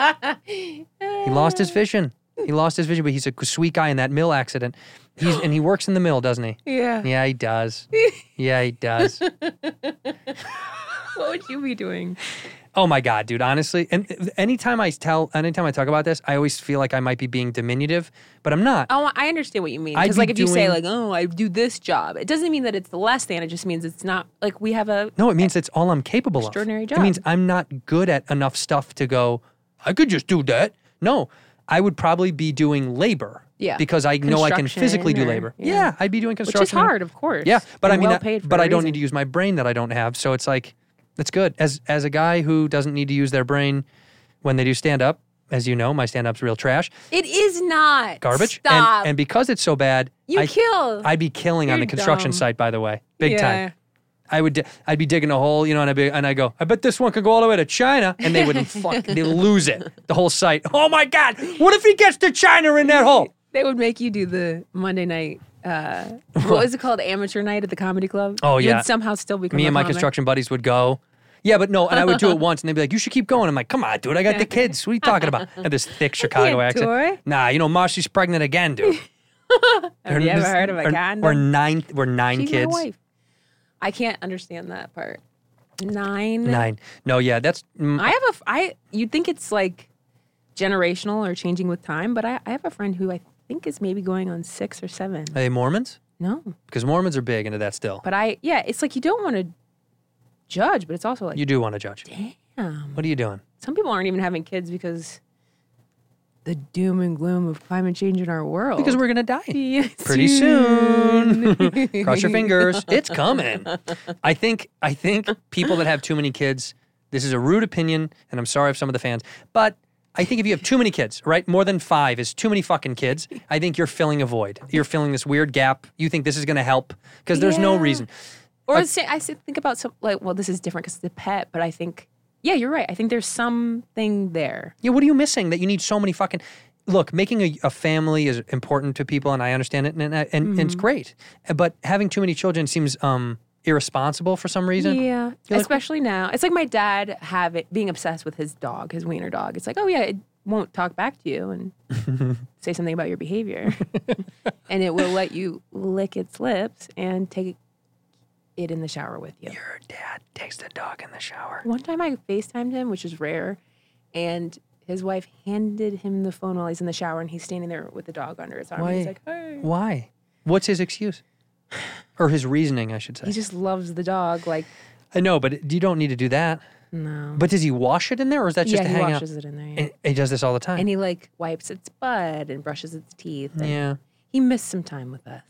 He lost his vision. He lost his vision, but he's a sweet guy in that mill accident. He's and he works in the mill, doesn't he? Yeah. Yeah, he does. Yeah, he does. What would you be doing? Oh my God, dude, honestly. And anytime I tell, anytime I talk about this, I always feel like I might be being diminutive, but I'm not. Oh, I understand what you mean. I'd Because be like if you say doing- like, oh, I do this job, it doesn't mean that it's less than. It just means it's not like we have a. No, it means it's all I'm capable Extraordinary of. job. It means I'm not good at enough stuff to go, I could just do that. No, I would probably be doing labor. Yeah. Because I know I can Construction physically do or- labor. yeah. Yeah. I'd be doing Which construction. is hard, of course. Yeah, but I and mean, well I- paid for but a I don't reason. need to use my brain that I don't have. So it's like, that's good. As as a guy who doesn't need to use their brain when they do stand up, as you know, my stand-up's real trash. It is not. Garbage. Stop. And, and because it's so bad, You I, kill. I'd be killing on You're the construction dumb. site, by the way. Big Yeah. time. I would, di- I'd be digging a hole, you know, and I'd be, and I go, I bet this one could go all the way to China, and they would fuck, they lose it, the whole site. Oh my God! What if he gets to China in that hole? They would make you do the Monday night. Uh, what was it called? Amateur night at the comedy club. Oh, You yeah. would somehow still become. Me a and my comic. construction buddies would go. Yeah, but no, and I would do it once, and they'd be like, "You should keep going." I'm like, "Come on, dude, I got the kids. What are you talking about?" I had this thick Chicago can't accent. tour. Nah, you know, Marcy's pregnant again, dude. Have you ever heard of a we're, condom? We're nine. We're nine She's kids. my wife. I can't understand that part. Nine. Nine. No, yeah, that's. Mm, I have a. f- I. You'd think it's like generational or changing with time, but I, I have a friend who I think is maybe going on six or seven. Are they Mormons? No, Because Mormons are big into that still. but I. Yeah, it's like you don't want to judge, but it's also like, You do want to judge. damn. What are you doing? Some people aren't even having kids because the doom and gloom of climate change in our world. Because we're gonna die Yeah, pretty soon. Cross your fingers. It's coming. I think. I think people that have too many kids. This is a rude opinion, and I'm sorry if some of the fans, but I think if you have too many kids, right, more than five is too many fucking kids. I think you're filling a void. You're filling this weird gap. You think this is gonna help because there's no Yeah. reason. Or say, I say- think about some like, well, this is different because it's a pet, but I think, yeah, you're right. I think there's something there. Yeah, what are you missing that you need so many fucking? Look, making a, a family is important to people, and I understand it, and, and, and Mm-hmm. it's great. But having too many children seems um, irresponsible for some reason. Yeah, You're like, especially now. It's like my dad have it being obsessed with his dog, his wiener dog. It's like, oh yeah, it won't talk back to you and say something about your behavior, and it will let you lick its lips and take it in the shower with you. Your dad takes the dog in the shower. One time I FaceTimed him, which is rare, and his wife handed him the phone while he's in the shower, and he's standing there with the dog under his arm. Why? And he's like, hey. Why? What's his excuse? Or his reasoning, I should say. He just loves the dog. Like, I know, but you don't need to do that. no. But does he wash it in there, or is that just yeah, to he hang washes out? it in there. Yeah. And he does this all the time. And he like wipes its butt and brushes its teeth. And yeah. he missed some time with us.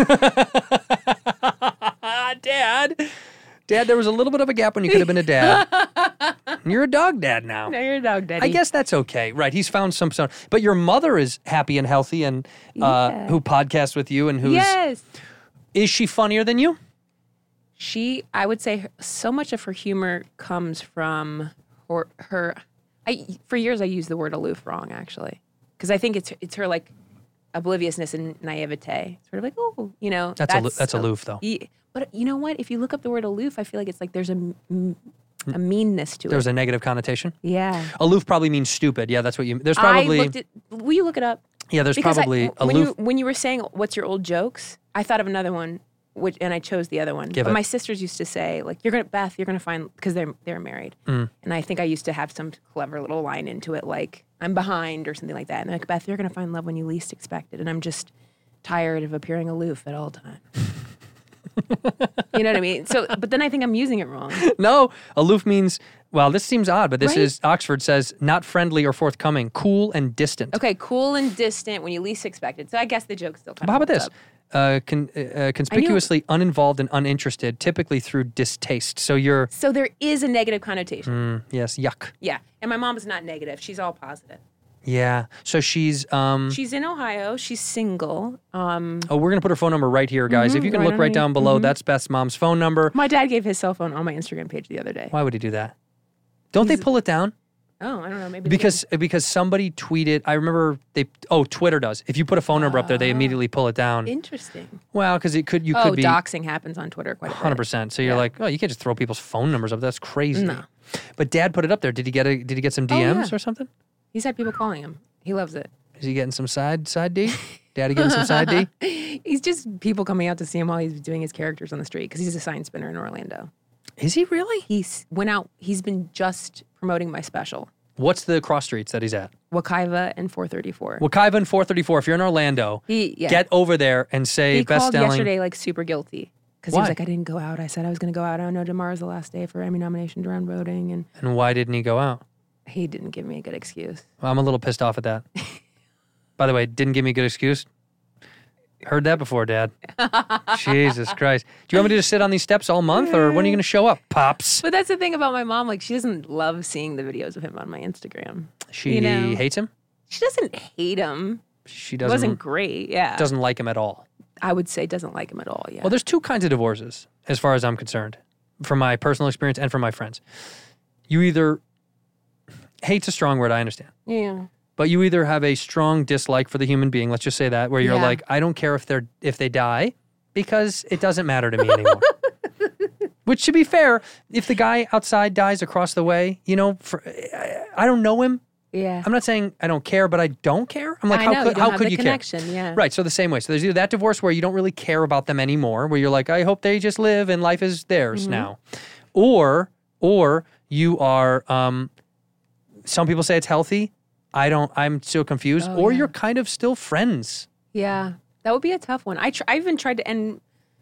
Dad, Dad, there was a little bit of a gap when you could have been a dad. You're a dog dad now. Now you're a dog daddy. I guess that's okay, right? He's found some son, but your mother is happy and healthy, and uh, Yeah. who podcasts with you, and who's Yes. is she funnier than you? She, I would say, her, so much of her humor comes from her. her I for years I used the word aloof wrong actually, because I think it's it's her like obliviousness and naivete, sort of like oh, you know. That's alo- that's aloof, though. Ye- But you know what? If you look up the word aloof, I feel like it's like there's a m- a meanness to There's it. a negative connotation. Yeah. Aloof probably means stupid. Yeah, that's what you. There's probably I looked at. Will you look it up? yeah. There's Because probably I, when aloof. you when you were saying what's your old jokes, I thought of another one, which and I chose the other one. Give but it. my sisters used to say like you're gonna Beth, you're gonna find because they're they're married, Mm. and I think I used to have some clever little line into it like I'm behind or something like that, and they're like Beth, you're gonna find love when you least expect it, and I'm just tired of appearing aloof at all times. You know what I mean? So, but then I think I'm using it wrong. No, aloof means. Well, this seems odd, but this Right? is Oxford says not friendly or forthcoming, cool and distant. Okay, cool and distant when you least expect it. So I guess the joke still kind But how of about this? holds up. Uh, con- uh, conspicuously uninvolved and uninterested, typically through distaste. So you're So there is a negative connotation. mm, yes, yuck. Yeah, and my mom's not negative. She's all positive. Yeah. So she's um. She's in Ohio. She's single. Um, Oh, we're gonna put her phone number right here, guys. If you can right look right underneath. down below, that's Beth's mom's phone number. my dad gave his cell phone on my Instagram page the other day. Why would he do that? Don't they pull it down? Oh, I don't know. Maybe they Because because somebody tweeted. I remember they. Oh, Twitter does. If you put a phone number up there, they immediately pull it down. didn't. Interesting. Well, because it could you Oh, could be doxing happens on Twitter quite a bit. hundred percent. So you're Yeah. like, oh, you can't just throw people's phone numbers up. That's crazy. No. But Dad put it up there. Did he get a? Did he get some D Ms Oh, yeah. or something? He's had people calling him. He loves it. Is he getting some side side D? Daddy getting some side D? He's just people coming out to see him while he's doing his characters on the street because he's a sign spinner in Orlando. Is he really? He's went out. He's been just promoting my special, What's the cross streets that he's at? Wakaiva and four thirty-four. Wakaiva and four thirty-four. If you're in Orlando, He yeah. get over there and say he best called selling. yesterday like super guilty because he Why? was like, I didn't go out. I said I was going to go out. I know tomorrow's the last day for Emmy nomination round voting, and And why didn't he go out? he didn't give me a good excuse. Well, I'm a little pissed off at that. By the way, didn't give me a good excuse. Heard that before, Dad. Jesus Christ. Do you want me to just sit on these steps all month, or when are you going to show up, Pops? But that's the thing about my mom. Like, she doesn't love seeing the videos of him on my Instagram. She you know? hates him? She doesn't hate him. She It doesn't, wasn't great, yeah. doesn't like him at all. I would say doesn't like him at all, yeah. Well, there's two kinds of divorces, as far as I'm concerned, from my personal experience and from my friends. You either, hate's a strong word, I understand. yeah. But you either have a strong dislike for the human being, let's just say that, where you're Yeah. like, I don't care if they're if they die because it doesn't matter to me anymore. Which, to be fair, if the guy outside dies across the way, you know, for, I, I don't know him. Yeah. I'm not saying I don't care, but I don't care. I'm like, I how know, could you don't how have could the you connection, care? yeah. Right. So the same way. So there's either that divorce where you don't really care about them anymore, where you're like, I hope they just live and life is theirs Mm-hmm. now, or or you are. Um, some people say it's healthy. I don't. I'm still confused. Oh, or yeah. you're kind of still friends. Yeah, that would be a tough one. I tr- I even tried to end.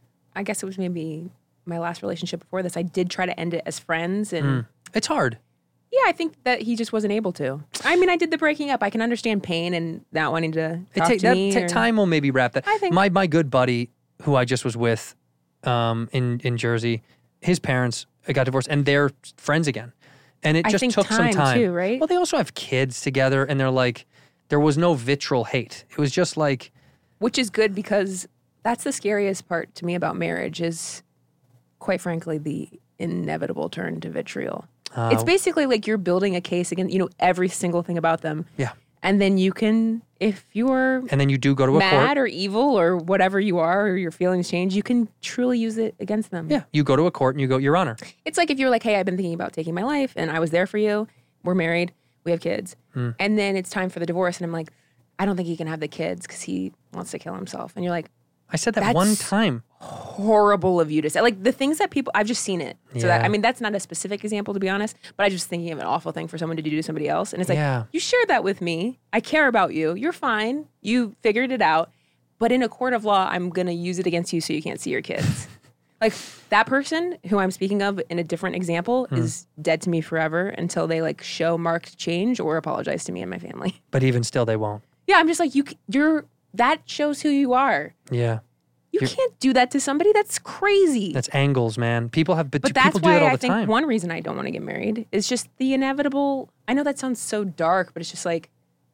I guess it was maybe my last relationship before this. I did try to end it as friends, and It's hard. yeah, I think that he just wasn't able to. I mean, I did the breaking up. I can understand pain and not wanting to It talk take, to that me. ta- or- time will maybe wrap that. I think- my my good buddy who I just was with, um, in in Jersey, his parents got divorced and they're friends again, and it I just think took some time, time too, right? Well, they also have kids together, and they're like, there was no vitriol hate. It was just like, Which is good because that's the scariest part to me about marriage is, quite frankly, the inevitable turn to vitriol. Uh, it's basically like you're building a case against, you know, every single thing about them. yeah. And then you can, if you're And then you do go to a mad court. or evil or whatever you are, or your feelings change, you can truly use it against them. Yeah, you go to a court and you go, Your Honor. It's like if you're like, hey, I've been thinking about taking my life and I was there for you. We're married. We have kids. Hmm. And then it's time for the divorce. And I'm like, I don't think he can have the kids because he wants to kill himself. And you're like, I said that That's- one time. horrible of you to say. Like the things that people, I've just seen it. So that, Yeah. I mean, that's not a specific example to be honest, but I just thinking of an awful thing for someone to do to somebody else. And it's like, Yeah. you shared that with me. I care about you. You're fine. You figured it out. But in a court of law, I'm going to use it against you so you can't see your kids. Like that person who I'm speaking of in a different example Hmm. is dead to me forever until they like show marked change or apologize to me and my family. But even still, they won't. Yeah, I'm just like, you, c- you're, that shows who you are. Yeah. You You're- can't do that to somebody. That's crazy. That's angles, man. People have, but, But that's people do why that all I the think time. one reason I don't want to get married is just the inevitable. I know that sounds so dark, but it's just like,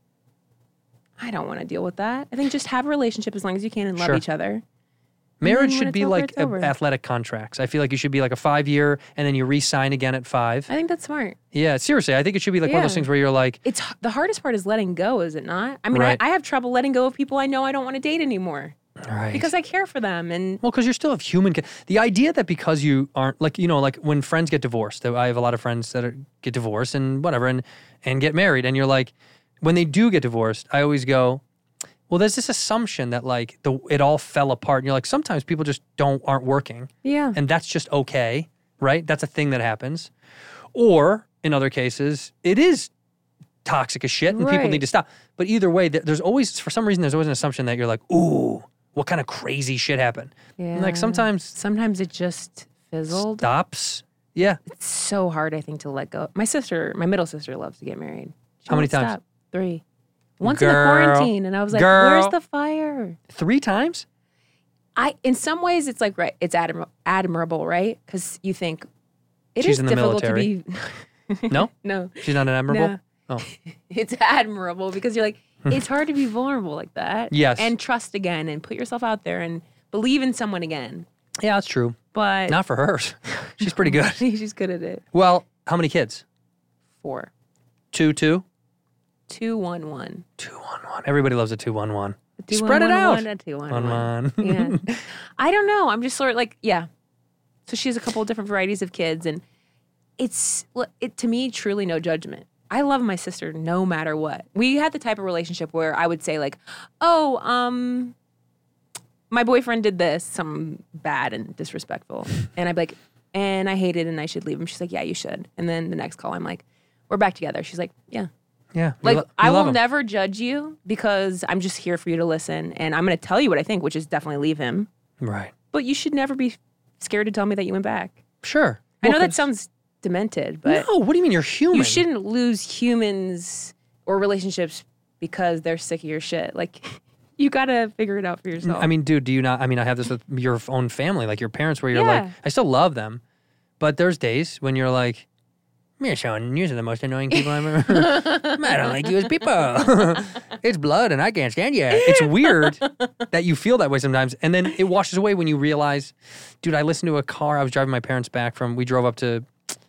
I don't want to deal with that. I think just have a relationship as long as you can and love Sure. each other. Marriage when should it's be over, like it's a- over. athletic contracts. I feel like you should be like a five year and then you re sign again at five. I think that's smart. Yeah, seriously. I think it should be like one of those Yeah. things where you're like, It's h- the hardest part is letting go, is it not? I mean, Right. I, I have trouble letting go of people I know I don't want to date anymore all right. because I care for them. And Well, because you're still of human. ca- The idea that because you aren't like you know, like when friends get divorced, I have a lot of friends that are, get divorced and whatever, and and get married, and you're like, when they do get divorced, I always go, well, there's this assumption that like the it all fell apart, and you're like, sometimes people just don't aren't working, yeah, and that's just okay, right? That's a thing that happens, or in other cases, it is toxic as shit, and people Right. need to stop. But either way, there- there's always for some reason there's always an assumption that you're like, ooh, what kind of crazy shit happened? And like Yeah. sometimes sometimes it just fizzled. stops. Yeah. It's so hard, I think, to let go. My sister, my middle sister, loves to get married. She How many won't times? stop. Three. Once in the Girl. quarantine, and I was like, Girl. "Where's the fire?" Three times? I, in some ways, it's like right, it's admir- admirable, right? Because you think it She's is in the difficult military. to be. No? No, She's not an admirable? No. Oh. it's admirable because you're like, it's hard to be vulnerable like that. Yes. and trust again, and put yourself out there, and believe in someone again. Yeah, that's true. But Not for her. She's pretty good. she's good at it. Well, how many kids? Four, Two, two? two, one, one. Two, one, one. Everybody loves a two, one, one. Two, Spread one, it one, out. one, a two, one, One, one. one. Yeah. I don't know. I'm just sort of like, yeah. So she has a couple of different varieties of kids, and it's well, it to me truly no judgment. I love my sister no matter what. We had the type of relationship where I would say like, "Oh, um, my boyfriend did this, something bad and disrespectful," and I'd be like, "And I hate it, and I should leave him." She's like, "Yeah, you should." And then the next call, I'm like, "We're back together." She's like, "Yeah." Yeah. you Like lo- you I will love 'em. never judge you because I'm just here for you to listen, and I'm going to tell you what I think, which is definitely leave him. Right. But you should never be scared to tell me that you went back. Sure. I know Well, that 'cause- sounds demented, but No, what do you mean you're human? you shouldn't lose humans or relationships because they're sick of your shit. Like You gotta figure it out for yourself. I mean, dude, do you not? I mean, I have this with your own family, like your parents, where you're Yeah. like, I still love them, but there's days when you're like, you're showing, you're the most annoying people I've ever. I don't like you as people. It's blood, and I can't stand you. It's weird that you feel that way sometimes, and then it washes away when you realize, dude, I listened to a car. I was driving my parents back from. We drove up to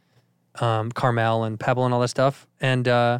um, Carmel and Pebble and all that stuff, and uh,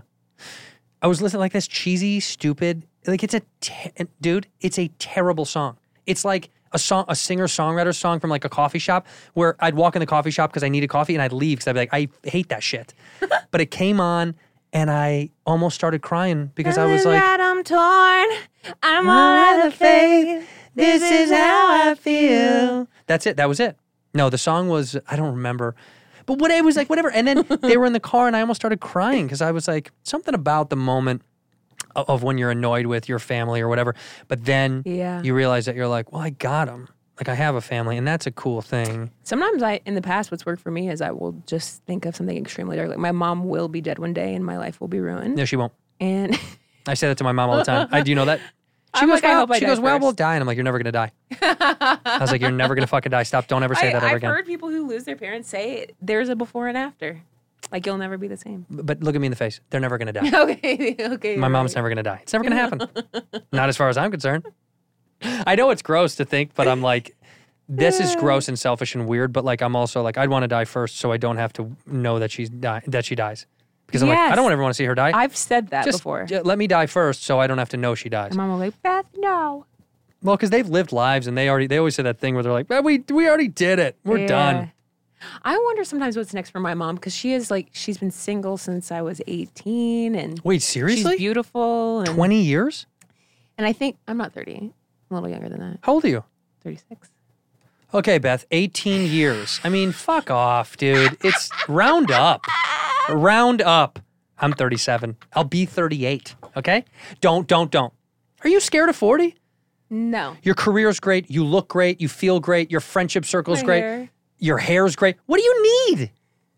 I was listening like this cheesy, stupid. Like it's a te- dude, it's a terrible song. It's like a song, a singer-songwriter song from like a coffee shop where I'd walk in the coffee shop because I needed coffee and I'd leave because I'd be like, I hate that shit. But it came on and I almost started crying because I was like, I'm torn. I'm all out of faith. This is how I feel. that's it. That was it. No, the song was, I don't remember. But what it was like, whatever. And then they were in the car and I almost started crying because I was like, something about the moment of when you're annoyed with your family or whatever. But then Yeah. you realize that you're like, well, I got them. Like I have a family and that's a cool thing. Sometimes I, in the past, what's worked for me is I will just think of something extremely dark. Like my mom will be dead one day and my life will be ruined. No, she won't. And I say that to my mom all the time. I, do you know that? She I'm goes, like, I well, hope I she die goes, well, we'll first. die. And I'm like, you're never going to die. I was like, you're never going to fucking die. Stop. Don't ever say I, that ever I've again. heard people who lose their parents say there's a before and after. Like you'll never be the same. But look at me in the face. They're never going to die. okay, okay. My you're mom's right. never going to die. It's never going to happen. Not as far as I'm concerned. I know it's gross to think, but I'm like, this is gross and selfish and weird. But like, I'm also like, I'd want to die first, so I don't have to know that she's die- that she dies. Because I'm like, I Yes. don't ever want to see her die. I've said that Just before. j- let me die first, so I don't have to know she dies. My mom will be like, Beth, no. Well, because they've lived lives, and they already they always say that thing where they're like, well, we we already did it. We're Yeah. done. I wonder sometimes what's next for my mom because she is like she's been single since I was eighteen and Wait, she's seriously? beautiful and Twenty years? and I think I'm not thirty. I'm a little younger than that. How old are you? thirty-six. Okay, Beth, eighteen years. I mean, fuck off, dude. It's round up. Round up. I'm thirty-seven. I'll be thirty-eight. Okay? Don't, don't, don't. Are you scared of forty? No. Your career's great. You look great. You feel great. Your friendship circle's My great. hair. Your hair's great. What do you need?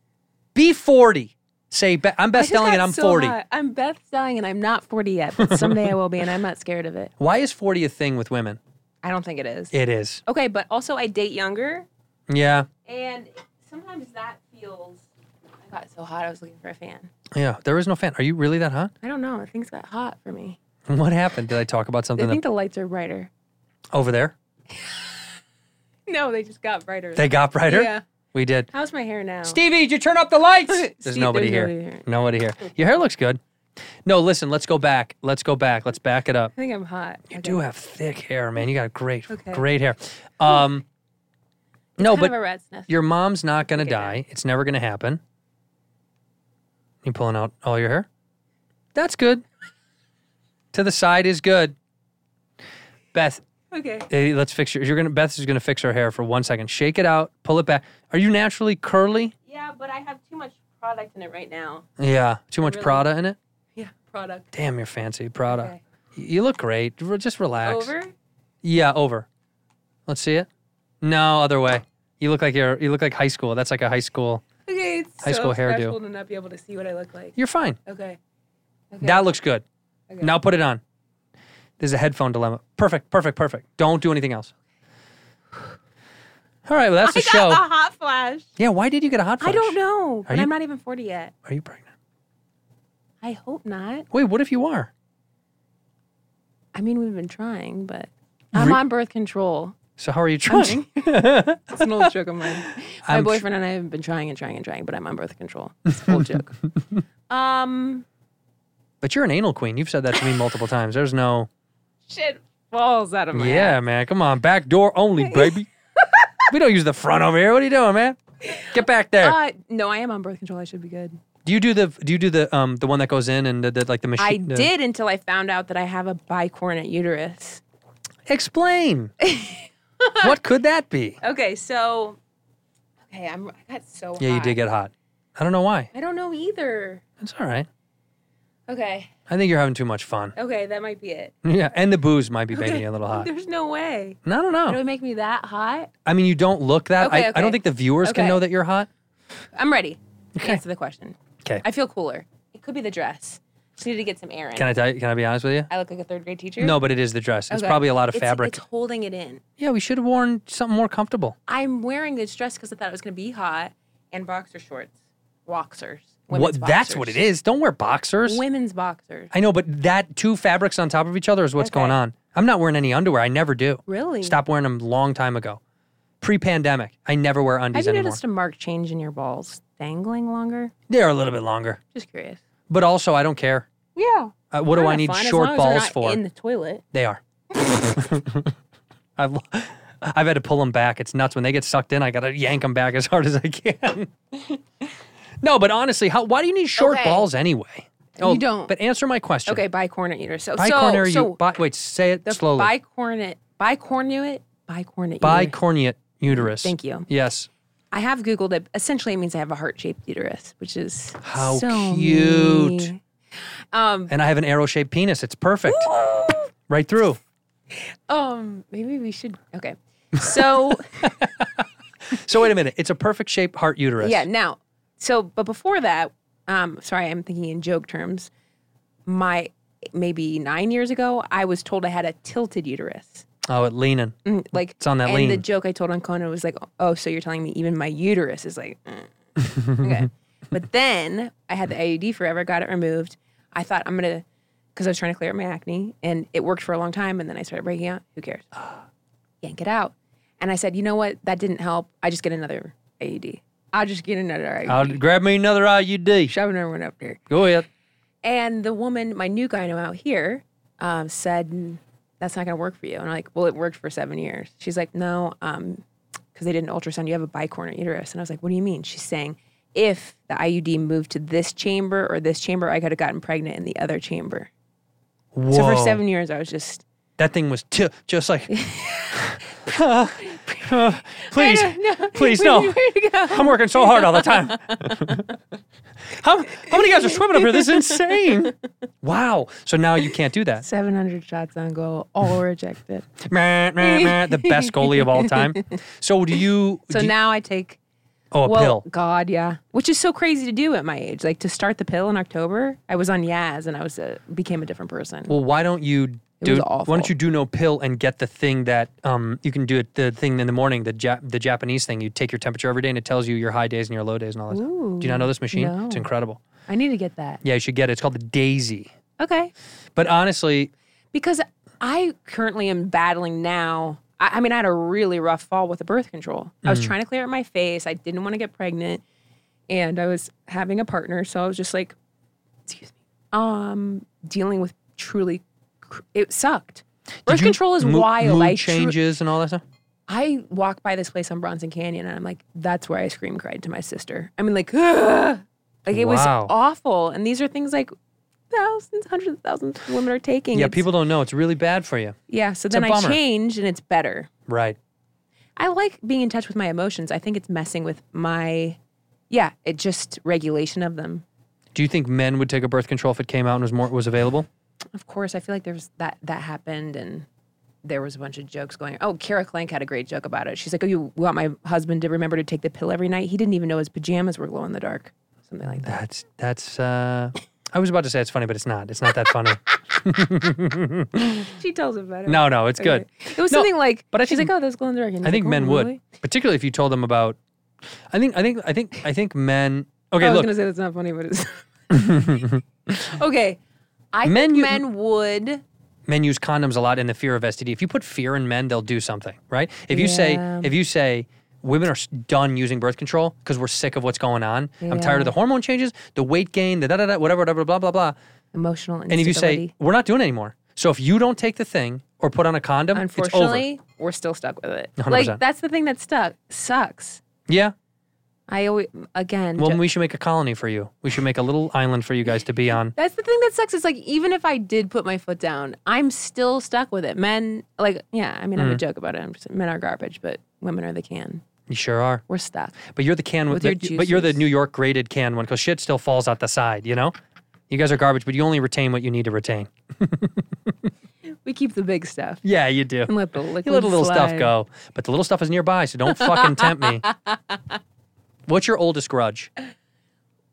Be forty. Say, Be- I'm I Beth just Stelling and got I'm so forty. hot. I'm Beth Stelling and I'm not forty yet, but someday I will be and I'm not scared of it. Why is forty a thing with women? I don't think it is. It is. Okay, but also I date younger Yeah. and sometimes that feels I got so hot I was looking for a fan. Yeah. There is no fan. Are you really that hot? I don't know. Things got hot for me. What happened? Did I talk about I something think that, the lights are brighter. over there? No, they just got brighter. They got brighter? Yeah. We did. How's my hair now? Stevie, did you turn up the lights? There's Steve, nobody there's here. nobody here. Nobody here. Your hair looks good. No, listen, let's go back. Let's go back. Let's back it up. I think I'm hot. You do have thick hair, man. You got great, Okay. great hair. Um, no, kind but of a rat's nest. your mom's not going to Okay, die. It's never going to happen. You pulling out all your hair? That's good. To the side is good. Beth, Okay. hey, let's fix your. You're gonna. Beth is gonna fix her hair for one second. Shake it out. Pull it back. Are you naturally curly? Yeah, but I have too much product in it right now. Yeah. Too much really- Prada in it. Yeah, product. Damn, you're fancy, Prada. Okay. Y- You look great. R- Just relax. Over? Yeah, over. Let's see it. No, other way. You look like you're. You look like high school. That's like a high school. Okay, it's High so school hairdo. special to not be able to see what I look like. You're fine. Okay. Okay. That looks good. Okay. Now put it on. There's a headphone dilemma. Perfect, perfect, perfect. Don't do anything else. All right, well, that's the I got show. a hot flash. Yeah, why did you get a hot flash? I don't know, but you- I'm not even forty yet. Are you pregnant? I hope not. Wait, what if you are? I mean, we've been trying, but I'm Re- on birth control. So how are you trying? It's an old joke of mine. My I'm tr- boyfriend and I have been trying and trying and trying, but I'm on birth control. It's an old joke. Um, But you're an anal queen. You've said that to me multiple times. There's no. shit falls out of my Yeah, ass. man. Come on. Back door only, baby. We don't use the front over here. What are you doing, man? Get back there. Uh, no, I am on birth control. I should be good. do you do the do you do the um the one that goes in and the, the like the I machine? the- did until I found out that I have a bicornate uterus. Explain. What could that be? Okay, so okay, I'm I got so Yeah, you hot. did get hot. I don't know why. I don't know either. It's all right. Okay, I think you're having too much fun. okay, that might be it. Yeah, and the booze might be making you a little hot. There's no way. I don't It know. would make me that hot. I mean, you don't look that. Okay, I, I don't okay. think the viewers can Okay. know that you're hot. I'm ready to Okay. answer the question. Okay. I feel cooler. It could be the dress. Just need to get some air in. Can I tell you, can I be honest with you? I look like a third grade teacher? No, but it is the dress. It's Okay. probably a lot of It's- fabric. It's holding it in. Yeah, we should have worn something more comfortable. I'm wearing this dress because I thought it was going to be hot and boxer shorts. Boxers. What? Women's That's boxers. what it is. Don't wear boxers. Women's boxers. I know, but that two fabrics on top of each other is what's Okay. going on. I'm not wearing any underwear. I never do. Really? Stopped wearing them a long time ago. Pre-pandemic, I never wear undies Have you anymore. noticed a marked change in your balls dangling longer? They're a little bit longer. Just curious. But also, I don't care. Yeah. Uh, what do I need short balls for? In the toilet. They are. I've I've had to pull them back. It's nuts when they get sucked in. I gotta yank them back as hard as I can. No, but honestly, how? Why do you need short Okay. balls anyway? You don't. But answer my question. Okay, bicornate uterus. So, Bicornuate. so, you, bi, wait, say it the slowly. bicornate, bicornuate, bicornate. uterus. Bicornuate uterus. Thank you. Yes. I have Googled it. Essentially, it means I have a heart-shaped uterus, which is How so cute. me. Um, And I have an arrow-shaped penis. It's perfect. Right through. um, maybe we should. Okay, so So wait a minute. It's a perfect shaped heart uterus. yeah. Now, so but before that, um, sorry, I'm thinking in joke terms. My maybe nine years ago, I was told I had a tilted uterus. Oh, it leaning. Mm, Like It's on that and lean. the joke I told on Conan was like, "Oh, so you're telling me even my uterus is like." mm." Okay, but then I had the I U D forever, got it removed. I thought I'm gonna, because I was trying to clear up my acne, and it worked for a long time, and then I started breaking out. Who cares? Yank it out. And I said, you know what? That didn't help. I just get another I U D. I'll just get another I U D. I'll grab me another I U D. Shove another one up there. Go ahead. And the woman, my new gyno out here, um, said, "Mm, that's not going to work for you." And I'm like, well, it worked for seven years. She's like, no, um, because they did an ultrasound, you have a bicornuate uterus. And I was like, what do you mean? She's saying, if the I U D moved to this chamber or this chamber, I could have gotten pregnant in the other chamber. Whoa. So for seven years, I was just, That thing was t- just like, uh, uh, please, please, no. where to go? I'm working so hard all the time. how, how many guys are swimming up here? This is insane. Wow. So now you can't do that. seven hundred shots on goal, all rejected. Meh, meh, meh, the best goalie of all time. So do you... So do you- now I take, Oh, a well, pill. God, yeah. Which is so crazy to do at my age. Like to start the pill in October, I was on Yaz and I was a, became a different person. Well, why don't you do... was Why awful. don't you do no pill and get the thing that... um you can do it, the thing in the morning, the Jap- the Japanese thing. You take your temperature every day and it tells you your high days and your low days and all that stuff. Do you not know this machine? no. It's incredible. I need to get that. Yeah, you should get it. It's called the Daisy. Okay. But honestly, Because I currently am battling now. I, I mean, I had a really rough fall with the birth control. I was trying to clear up my face. I didn't want to get pregnant. And I was having a partner. So I was just like, excuse me, um, dealing with truly, cr- it sucked. Birth did you control is mo- wild. Mood I tru- changes and all that stuff? I walk by this place on Bronson Canyon and I'm like, that's where I scream cried to my sister. I mean, like, "Ugh." Like it was Wow. awful. And these are things like thousands, hundreds of thousands of women are taking. Yeah, It's- people don't know. It's really bad for you. Yeah, so a then I bummer. changed and it's better. Right. I like being in touch with my emotions. I think it's messing with my, yeah, it just regulation of them. Do you think men would take a birth control if it came out and was more was available? Of course, I feel like there's that that happened and there was a bunch of jokes going. Oh, Kara Clank had a great joke about it. She's like, "Oh, you want my husband to remember to take the pill every night? He didn't even know his pajamas were glow in the dark." Something like that. That's that's uh I was about to say it's funny, but it's not. It's not that funny. She tells it better. No, no, it's good. Okay. It was No, something like, but I she's think- like, "Oh, those glow in the dark." And I he's think like, men "Oh, would. really?" Particularly if you told them about I think I think I think I think men Okay, I was look. gonna say that's not funny, but it's okay. I Men think you- men would. Men use condoms a lot in the fear of S T D. If you put fear in men, they'll do something, right? If you Yeah. say if you say women are s- done using birth control because we're sick of what's going on. I'm tired of the Yeah. hormone changes, the weight gain, the da da da, whatever, whatever, blah blah blah. Emotional And if you say instability. we're not doing it anymore, so if you don't take the thing or put on a condom, it's over. Unfortunately, we're still stuck with it. one hundred percent. Like that's the thing that stuck sucks. Yeah. I always again. Well, ju- we should make a colony for you. We should make a little island for you guys to be on. that's the thing that sucks. Is like even if I did put my foot down, I'm still stuck with it. Men, like yeah, I mean, I Mm. have a joke about it. I'm just, men are garbage, but women are the can. You sure are. We're stuck. But you're the can With with your but you're the juices. New York graded can one because shit still falls out the side. You know, you guys are garbage, but you only retain what you need to retain. We keep the big stuff Yeah, you do. and let the liquid You let the little stuff slide. go, but the little stuff is nearby, so don't fucking tempt me. What's your oldest grudge?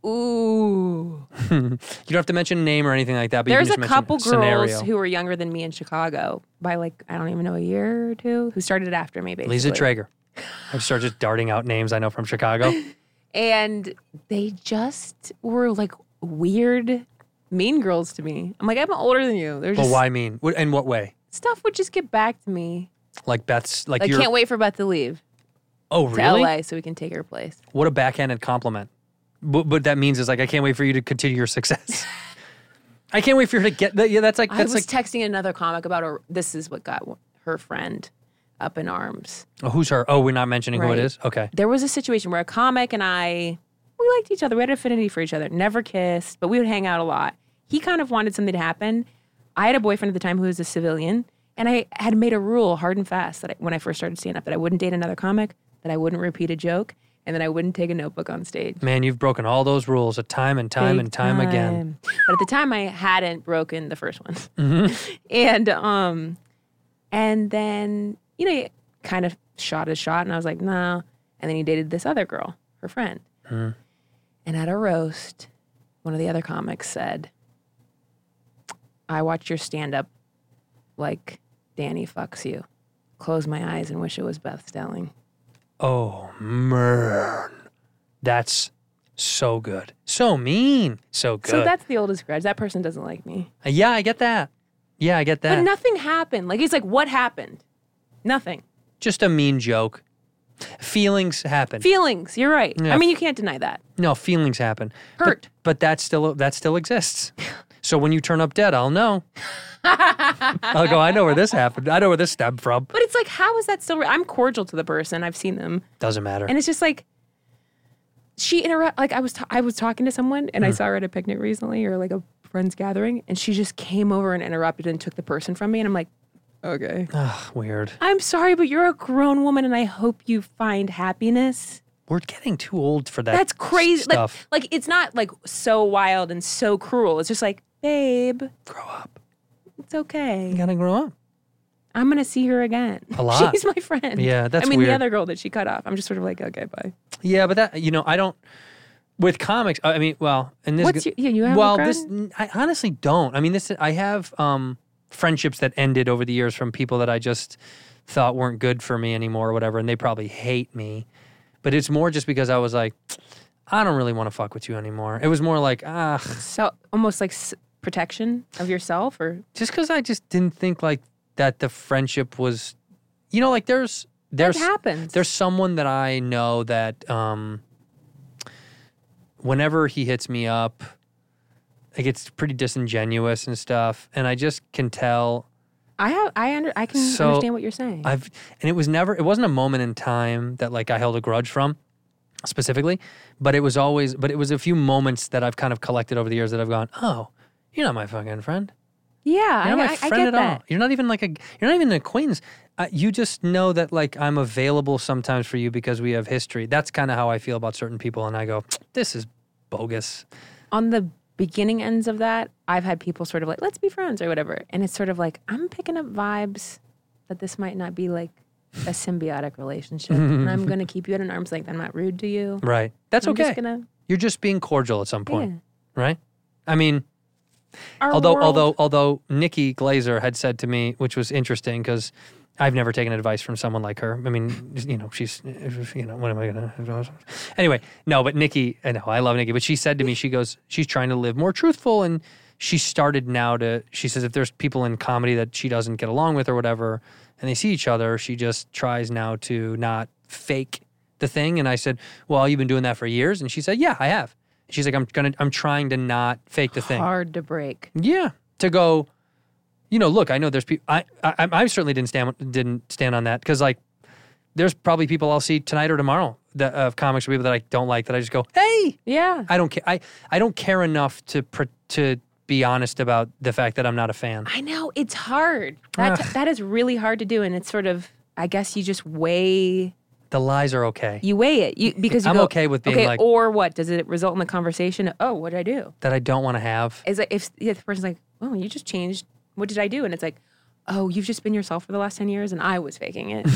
Ooh. You don't have to mention a name or anything like that, but There's you a can just couple mention girls scenario. who were younger than me in Chicago by like, I don't even know, a year or two, who started after me, basically. Lisa Traeger. I start just darting out names I know from Chicago. And they just were like weird, mean girls to me. I'm like, I'm older than you. They're Well, just, why mean? What- In what way? stuff would just get back to me. Like Beth's, like I you're. can't wait for Beth to leave Oh, to really? L A so we can take her place. What a backhanded compliment. What, what that means is like, I can't wait for you to continue your success. I can't wait for her to get that. Yeah, that's like, I that's was like, texting another comic about her. This is what got her friend up in arms. oh, who's her? Oh, we're not mentioning who Right. it is? Okay. There was a situation where a comic and I, we liked each other. We had affinity for each other. Never kissed, but we would hang out a lot. He kind of wanted something to happen. I had a boyfriend at the time who was a civilian, and I had made a rule hard and fast that I, when I first started stand-up, that I wouldn't date another comic, that I wouldn't repeat a joke, and that I wouldn't take a notebook on stage. Man, you've broken all those rules a time and time Big and time, again. But at the time, I hadn't broken the first one. Mm-hmm. and um, and then, you know, he kind of shot his shot, and I was like, no. And then he dated this other girl, her friend. Mm. And at a roast, one of the other comics said, I watch your stand-up like Danny fucks you. Close my eyes and wish it was Beth Stelling. Oh, man. That's so good. So mean. So good. So that's the oldest grudge. That person doesn't like me. Yeah, I get that. Yeah, I get that. But nothing happened. Like, he's like, what happened? Nothing. Just a mean joke. Feelings happen. Feelings, you're right. Yeah. I mean, you can't deny that. no, feelings happen. Hurt. But, but that still that still exists. So when you turn up dead, I'll know. I'll go, I know where this happened. I know where this stemmed from. But it's like, how is that still real? I'm cordial to the person. I've seen them. Doesn't matter. And it's just like, she interrupt. Like I was, ta- I was talking to someone, and I saw her at a picnic recently, or like a friend's gathering, and she just came over and interrupted and took the person from me, and I'm like, okay, Ugh, weird. I'm sorry, but you're a grown woman, and I hope you find happiness. We're getting too old for that. That's crazy. Like, stuff. like it's not like so wild and so cruel. It's just like, babe, Grow up. it's okay. You gotta grow up. I'm gonna see her again. A lot. She's my friend. Yeah, that's I mean, weird. the other girl that she cut off. I'm just sort of like, okay, bye. Yeah, but that, you know, I don't, with comics, I mean, well, and this, What's your- yeah, you have a well, crowd? this, I honestly don't. I mean, this, I have um, friendships that ended over the years from people that I just thought weren't good for me anymore or whatever, and they probably hate me. But it's more just because I was like, I don't really want to fuck with you anymore. It was more like, ah, So almost like s- protection of yourself, or just because I just didn't think like that the friendship was, you know, like there's, there's, happens. there's someone that I know that um, whenever he hits me up, like it's pretty disingenuous and stuff, and I just can tell. I have, I under, I can So, understand what you're saying. I've, and it was never, it wasn't a moment in time that like I held a grudge from specifically, but it was always, but it was a few moments that I've kind of collected over the years that I've gone, oh, you're not my fucking friend. yeah, You're not I, my I, friend I get at that. all. You're not even like a. You're not even an acquaintance. Uh, you just know that like I'm available sometimes for you because we have history. That's kind of how I feel about certain people, and I go, this is bogus. On the beginning ends of that, I've had people sort of like, let's be friends or whatever, and it's sort of like I'm picking up vibes that this might not be like a symbiotic relationship, and I'm going to keep you at an arm's length. I'm not rude to you. Right. That's I'm okay. just gonna, You're just being cordial at some point, Yeah. right? I mean, Our although world- although although Nikki Glazer had said to me, which was interesting because I've never taken advice from someone like her. I mean, you know, she's, you know, what am I gonna? Anyway, no, but Nikki, I know I love Nikki, but she said to me, she goes, she's trying to live more truthful, and she started now to. She says if there's people in comedy that she doesn't get along with or whatever, and they see each other, she just tries now to not fake the thing. And I said, well, you've been doing that for years, and she said, yeah, I have. She's like, I'm gonna, I'm trying to not fake the thing. hard to break. Yeah, to go, you know, look, I know there's people. I, I, I certainly didn't stand, didn't stand on that because like, there's probably people I'll see tonight or tomorrow that of comics or people that I don't like that I just go, hey, Yeah. I don't care. I, I don't care enough to pr- to be honest about the fact that I'm not a fan. I know it's hard. That Ugh. that is really hard to do, and it's sort of. I guess you just weigh. The lies are okay. You weigh it. You because you I'm go, okay with being okay, like- or what does it result in the conversation? Oh, what did I do? that I don't want to have. Is it if the other person's like, oh, you just changed. What did I do? And it's like, oh, you've just been yourself for the last ten years and I was faking it.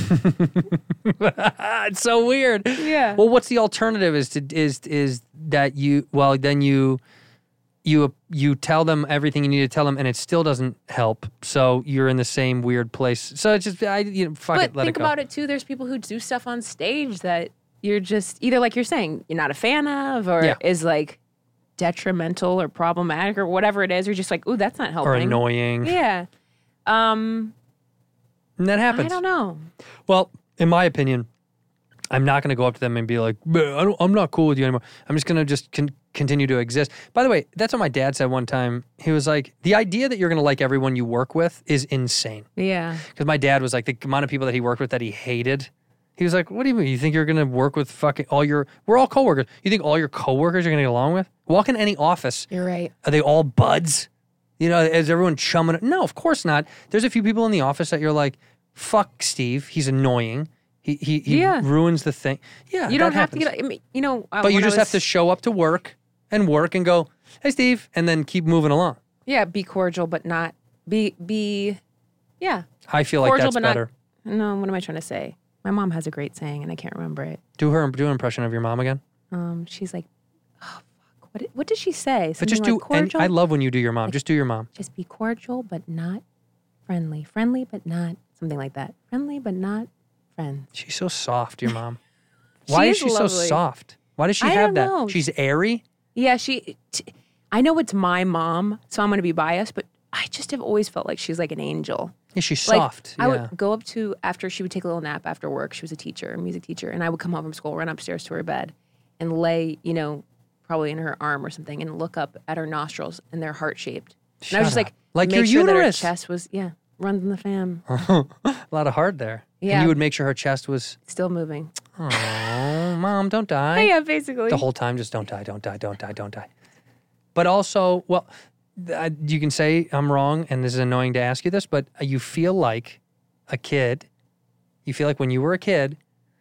It's so weird. Yeah. Well, what's the alternative is to is is that you well then you you you tell them everything you need to tell them and it still doesn't help. So you're in the same weird place. So it's just I you know fuck but it, let think it go. about it too. There's people who do stuff on stage that you're just either like you're saying you're not a fan of or Yeah. is like detrimental or problematic or whatever it is. You're just like, ooh, that's not helping. Or annoying. Yeah. Um, And that happens. I don't know. Well, in my opinion, I'm not going to go up to them and be like, "Man, I don't, I'm not cool with you anymore. I'm just going to just con- continue to exist. By the way, that's what my dad said one time. He was like, the idea that you're going to like everyone you work with is insane. Yeah. Because my dad was like, the amount of people that he worked with that he hated. He was like, what do you mean? You think you're going to work with fucking all your, we're all coworkers. You think all your coworkers are going to get along with? Walk in any office. You're right. Are they all buds? You know, is everyone chumming it? No, of course not. There's a few people in the office that you're like, fuck Steve. He's annoying. He he, he Yeah. ruins the thing. Yeah, You don't that have to happens. get, I mean, you know, uh, But you when I just have was- to show up to work and work and go, hey, Steve, and then keep moving along. Yeah, be cordial, but not be be. Yeah, I feel like cordial, that's but better. not. No, what am I trying to say? My mom has a great saying, and I can't remember it. Do her do an impression of your mom again. Um, she's like, oh fuck, what did, what did she say? But Something just like do. And cordial. I love when you do your mom. Just do your mom. Just be cordial, but not friendly. Friendly, but not something like that. Friendly, but not friends. She's so soft, your mom. Why She is is she so lovely. soft? Why does she I have don't that? know. She's airy. Yeah, she. T- I know it's my mom, so I'm going to be biased, but I just have always felt like she's like an angel. Yeah, she's Like, soft. I yeah. would go up to after she would take a little nap after work. She was a teacher, a music teacher, and I would come home from school, run upstairs to her bed, and lay, you know, probably in her arm or something, and look up at her nostrils, and they're heart shaped. And I Shut was just up. like, Like make your sure that her uterus. chest was, yeah, runs in the fam, A lot of heart there. And Yeah. you would make sure her chest was, still moving. oh, mom, don't die. Yeah, basically. The whole time, just don't die, don't die, don't die, don't die. But also, well, th- I- you can say I'm wrong, and this is annoying to ask you this, but you feel like a kid, you feel like when you were a kid,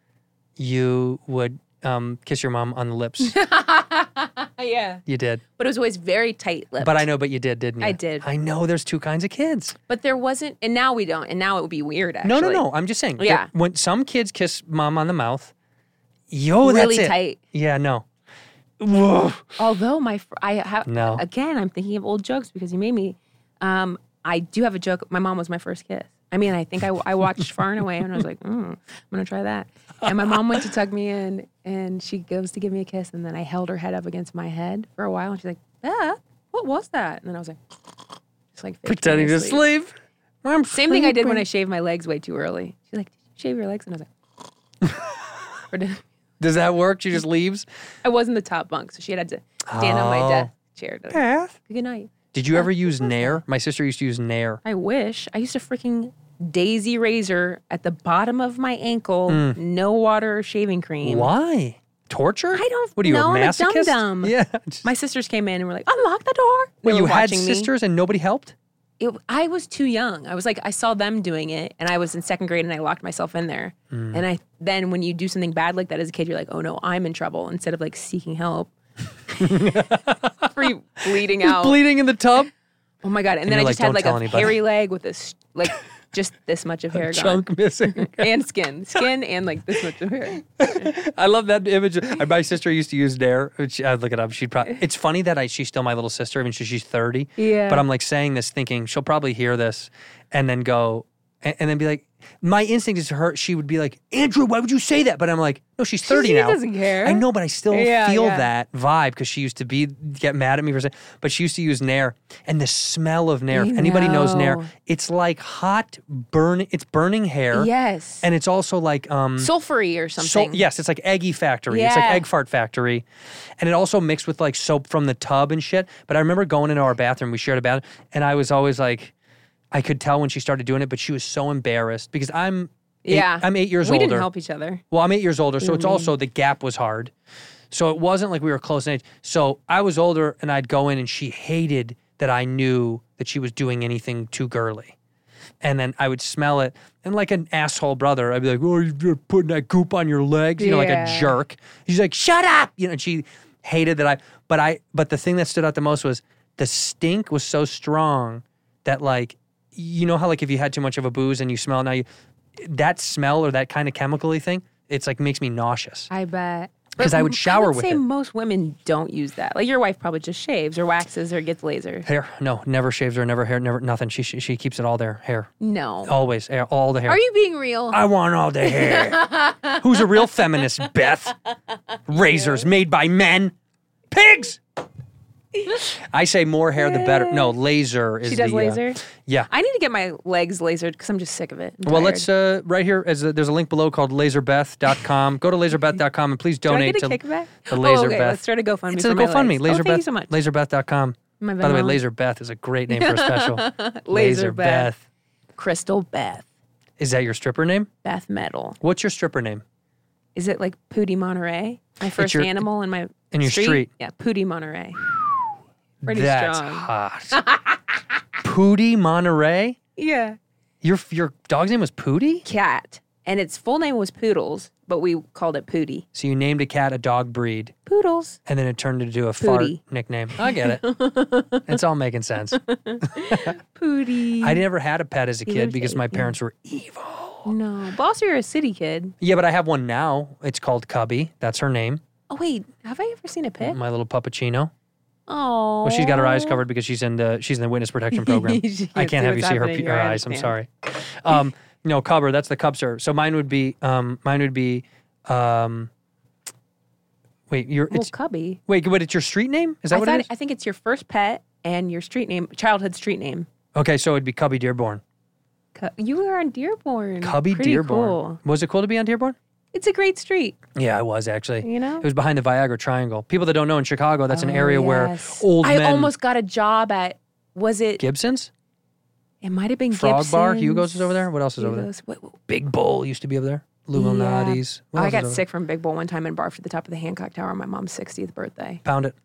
you would um, kiss your mom on the lips. yeah, You did. but it was always very tight lipped. But I know, but you did, didn't you? I did. I know there's two kinds of kids. But there wasn't, and now we don't, and now it would be weird. Actually, No, no, no. I'm just saying. that Yeah. When some kids kiss mom on the mouth, yo, that's Really it. tight. Yeah, no. Whoa. Although my, fr- I have No. again, I'm thinking of old jokes because you made me. Um, I do have a joke. My mom was my first kiss. I mean, I think I, I watched Far and Away and I was like, mm, I'm gonna try that. And my mom went to tuck me in, and she goes to give me a kiss, and then I held her head up against my head for a while, and she's like, "Ah, what was that?" And then I was like, just like faking Pretending my to sleep. sleep. I'm Same thing I did when I sleeping. shaved my legs way too early. She's like, "Did you shave your legs?" And I was like, or did, Does that work? She just leaves? I was in the top bunk, so she had to stand on my Oh. desk chair. To, Path. Good night. Did you ever use Nair? My sister used to use Nair. I wish. I used to freaking daisy razor at the bottom of my ankle, no water or shaving cream. Why? Torture? I don't What are you, know, a I'm a masochist? dum-dum. Yeah. just- My sisters came in and were like, unlock the door. They Well, were you had watching me. sisters and nobody helped? It, I was too young. I was like, I saw them doing it, and I was in second grade, and I locked myself in there. Hmm. And I then, when you do something bad like that as a kid, you're like, oh no, I'm in trouble. Instead of like seeking help, free bleeding out. Bleeding in the tub? Oh my god! And, And then I you're just like, had "Don't like tell a anybody." hairy leg with this, like just this much of hair gone, Chunk missing. and skin, skin, and like this much of hair. I love that image. My sister used to use Nair. Which, I'd look it up. She'd probably. It's funny that I she's still my little sister, even though she's thirty. Yeah. But I'm like saying this, thinking she'll probably hear this, and then go, and, and then be like, my instinct is to her. She would be like, Andrew, why would you say that? But I'm like, no, she's thirty She now. doesn't care. I know, but I still Yeah, feel yeah. that vibe because she used to be get mad at me for saying. But she used to use Nair, and the smell of Nair. I If anybody knows Nair, know. it's like hot burning. It's burning hair. Yes, And it's also like um. sulfury or So, something. yes, it's like eggy factory. It's like Yeah. egg fart factory. And it also mixed with like soap from the tub and shit. But I remember going into our bathroom, we shared a bathroom, and I was always like, I could tell when she started doing it, but she was so embarrassed because I'm eight, yeah. I'm eight years we older. didn't help each other. Well, I'm eight years older, so it's also the gap was hard. So it wasn't like we were close in age. So I was older and I'd go in and she hated that I knew that she was doing anything too girly. And then I would smell it. And like an asshole brother, I'd be like, oh, you're putting that goop on your legs, you know, like a Yeah. jerk. She's like, shut up. You know, and she hated that I, but I, but the thing that stood out the most was the stink was so strong that like you know how like if you had too much of a booze and you smell now you that smell or that kind of chemically thing, it's like makes me nauseous. I bet. 'Cause But I would shower I would with say it. most women don't use that. Like your wife probably just shaves or waxes or gets laser. Hair, no, never shaves her, never hair, never nothing. She she, she keeps it all there, hair, No. always, hair, all the hair. Are you being real? I want all the hair. Who's a real feminist, Beth? Razors made by men, pigs. I say more hair the better. No, laser is She does the, uh, laser? yeah. I need to get my legs lasered because I'm just sick of it. I'm Well, tired. let's uh, right here. As a, there's a link below called laser beth dot com. Go to laser beth dot com and please Do I donate get a to kickback? the Oh, LaserBeth. okay, let's start a GoFundMe It's for a my GoFundMe. legs. Oh, thank you LaserBeth. so much. laser beth dot com. My By the way, Venmo. Laser Beth is a great name for a special. Laser Beth. Beth. Crystal Beth. Is that your stripper name? Beth Metal. What's your stripper name? Is it like Pootie Monterey? My first your- animal in my in your street? Yeah, Pootie Monterey. Pretty That's strong. hot. Pootie Monterey? Yeah. Your your dog's name was Pootie? Cat. And its full name was Poodles, but we called it Pootie. So you named a cat a dog breed, Poodles. and then it turned into a fart Pootie. nickname. I get it. It's all making sense. Pootie. I never had a pet as a You kid lived because it, my yeah. parents were evil. No. But also you're a city kid. Yeah, but I have one now. It's called Cubby. That's her name. Oh, wait. Have I ever seen a pic? My little puppuccino. Oh. Well, she's got her eyes covered because she's in the she's in the witness protection program. She I can't can't see have you what's see her, happening pe- here, her I eyes. I'm understand. sorry. Um, no, Cubber. That's the Cubster. So mine would be um, mine would be. Um, wait, you're Well, it's Cubby. wait, what? It's your street name? Is that I what thought it is? I think it's your first pet and your street name, childhood street name. Okay, so it'd be Cubby Dearborn. Cu- You were on Dearborn. Cubby Pretty Dearborn. Cool. Was it cool to be on Dearborn? It's a great street. Yeah, it was actually. You know? It was behind the Viagra Triangle. People that don't know in Chicago, that's an Oh, area where yes. old I men. almost got a job at. Was it? Gibson's? It might have been Frog Bar? Gibson's. Hugo's is over there? What else is over there? Hugo's. What- what- Big Bull used to be over there. Illuminati's. What I else got is over sick from Big Bull one time and barfed at the top of the Hancock Tower on my mom's sixtieth birthday. there? Pound it.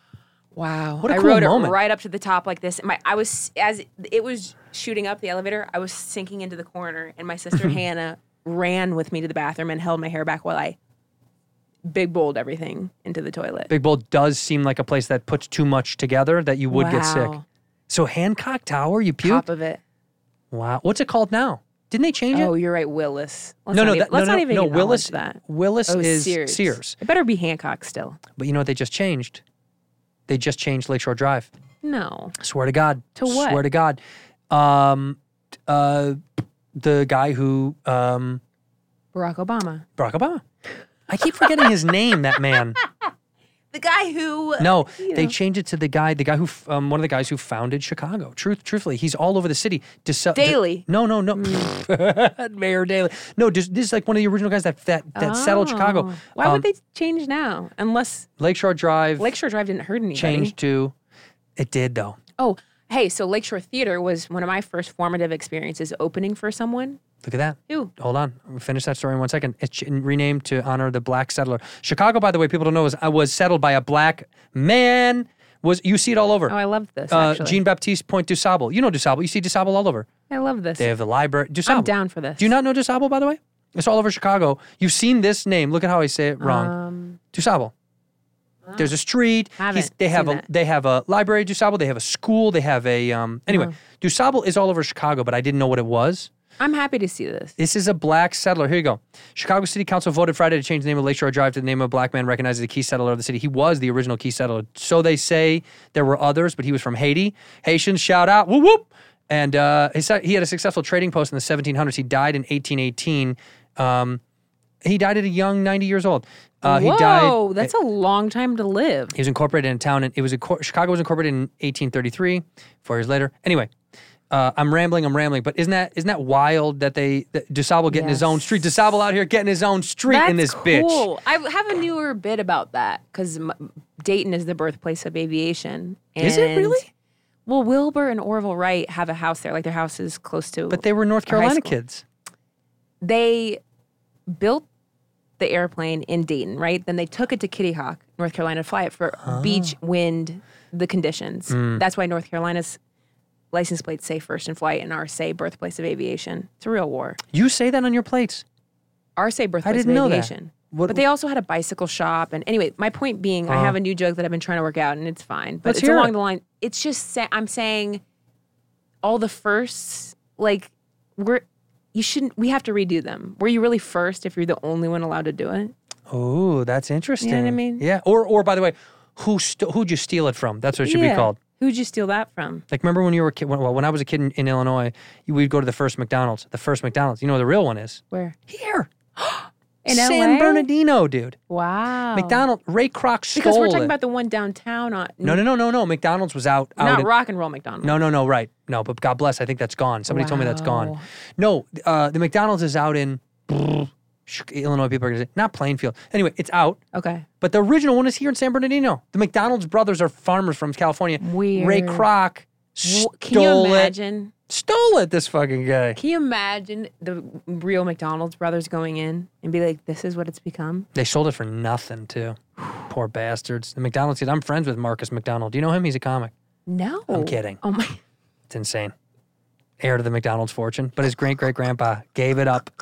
Wow. What a I cool rode moment. it right up to the top like this. My I was as it was shooting up the elevator, I was sinking into the corner and my sister Hannah ran with me to the bathroom and held my hair back while I big bowled everything into the toilet. Big Bull does seem like a place that puts too much together that you would get sick. Wow. So Hancock Tower, you puked? Top of it. Wow. What's it called now? Didn't they change Oh, it? you're right, Willis. Let's No, not no, even, that, let's no, not no, even no. acknowledge Willis. that. Willis Oh, is Sears. Sears. It better be Hancock still. But you know what they just changed? They just changed Lakeshore Drive. No. Swear to God. To what? Swear to God. Um, uh, the guy who um, Barack Obama. Barack Obama. I keep forgetting his name. That man. The guy who No, you they know. changed it to the guy, the guy who, f- um, one of the guys who founded Chicago. Truth, truthfully, he's all over the city. Dis- Daley. no, no, no. Mayor Daley. No, this, this is like one of the original guys that that, that settled Chicago. Oh. Why Um, would they change now? Unless Lakeshore Drive Lakeshore Drive didn't hurt anybody. changed to. It did though. Oh, hey, so Lakeshore Theater was one of my first formative experiences opening for someone. Look at that. Ooh. Hold on. We'll finish that story in one second. It's ch- renamed to honor the black settler. Chicago, by the way, people don't know, was, uh, was settled by a black man. Was you see it all over. Oh, I love this, Uh, actually. Jean Baptiste Point du Sable. You know du Sable. You see du Sable all over. I love this. They have the library. Du Sable. I'm down for this. Do you not know du Sable, by the way? It's all over Chicago. You've seen this name. Look at how I say it wrong. Um, Du Sable. There's a street. Haven't He's- they have seen a that. they have a library. Du Sable. They have a school. They have a um. Anyway, Uh-huh. du Sable is all over Chicago, but I didn't know what it was. I'm happy to see this. This is a black settler. Here you go. Chicago City Council voted Friday to change the name of Lakeshore Drive to the name of a black man recognized as a key settler of the city. He was the original key settler. So they say. There were others, but he was from Haiti. Haitians, shout out. Whoop, whoop. And uh, he said he had a successful trading post in the seventeen hundreds. He died in eighteen eighteen. Um, he died at a young ninety years old. Uh, Whoa, he died. that's a long time to live. He was incorporated in town, and it was a, Chicago was incorporated in eighteen thirty-three. Four years later. Anyway, uh, I'm rambling. I'm rambling. But isn't that isn't that wild that they that DuSable getting his own Yes. street? DuSable out here getting his own street That's in this bitch. cool. I have a newer bit about that because Dayton is the birthplace of aviation. Is it and- really? Well, Wilbur and Orville Wright have a house there. Like their house is close to. But they were North our high Carolina school. kids. They built the airplane in Dayton, right? Then they took it to Kitty Hawk, North Carolina, to fly it for beach, wind, the conditions. Hmm. That's why North Carolina's license plates say first in flight and ours say birthplace of aviation. It's a real war. You say that on your plates. Ours say birthplace didn't of know that. aviation. What- But they also had a bicycle shop. And anyway, my point being, I have a new joke that I've been trying to work out and it's fine. But Let's it's hear along it. the line. It's just, sa- I'm saying all the firsts, like, we're, you shouldn't, we have to redo them. Were you really first if you're the only one allowed to do it? Oh, that's interesting. You know what I mean? Yeah. Or, or by the way, who st- who'd you steal it from? That's what it should Yeah. be called. Who'd you steal that from? Like, remember when you were a kid? Well, when I was a kid in, in Illinois, you, we'd go to the first McDonald's. The first McDonald's. You know where the real one is? Where? Here. In San L A? Bernardino, dude. Wow. McDonald, Ray Kroc stole Because we're talking it. about the one downtown. On, no, no, no, no, no. McDonald's was out. out Not in- rock and roll McDonald's. No, no, no, right. No, but God bless, I think that's gone. Somebody told me that's gone. Wow. No, uh, the McDonald's is out in Illinois. People are going to say, not Plainfield. Anyway, it's out. Okay. But the original one is here in San Bernardino. The McDonald's brothers are farmers from California. Weird. Ray Kroc Wh- stole Can you it. imagine? Stole it, this fucking guy. Can you imagine the real McDonald's brothers going in and be like, this is what it's become? They sold it for nothing, too. Poor bastards. The McDonald's kid, I'm friends with Marcus McDonald. Do you know him? He's a comic. No. I'm kidding. Oh my. It's insane. Heir to the McDonald's fortune. But his great-great-grandpa gave it up.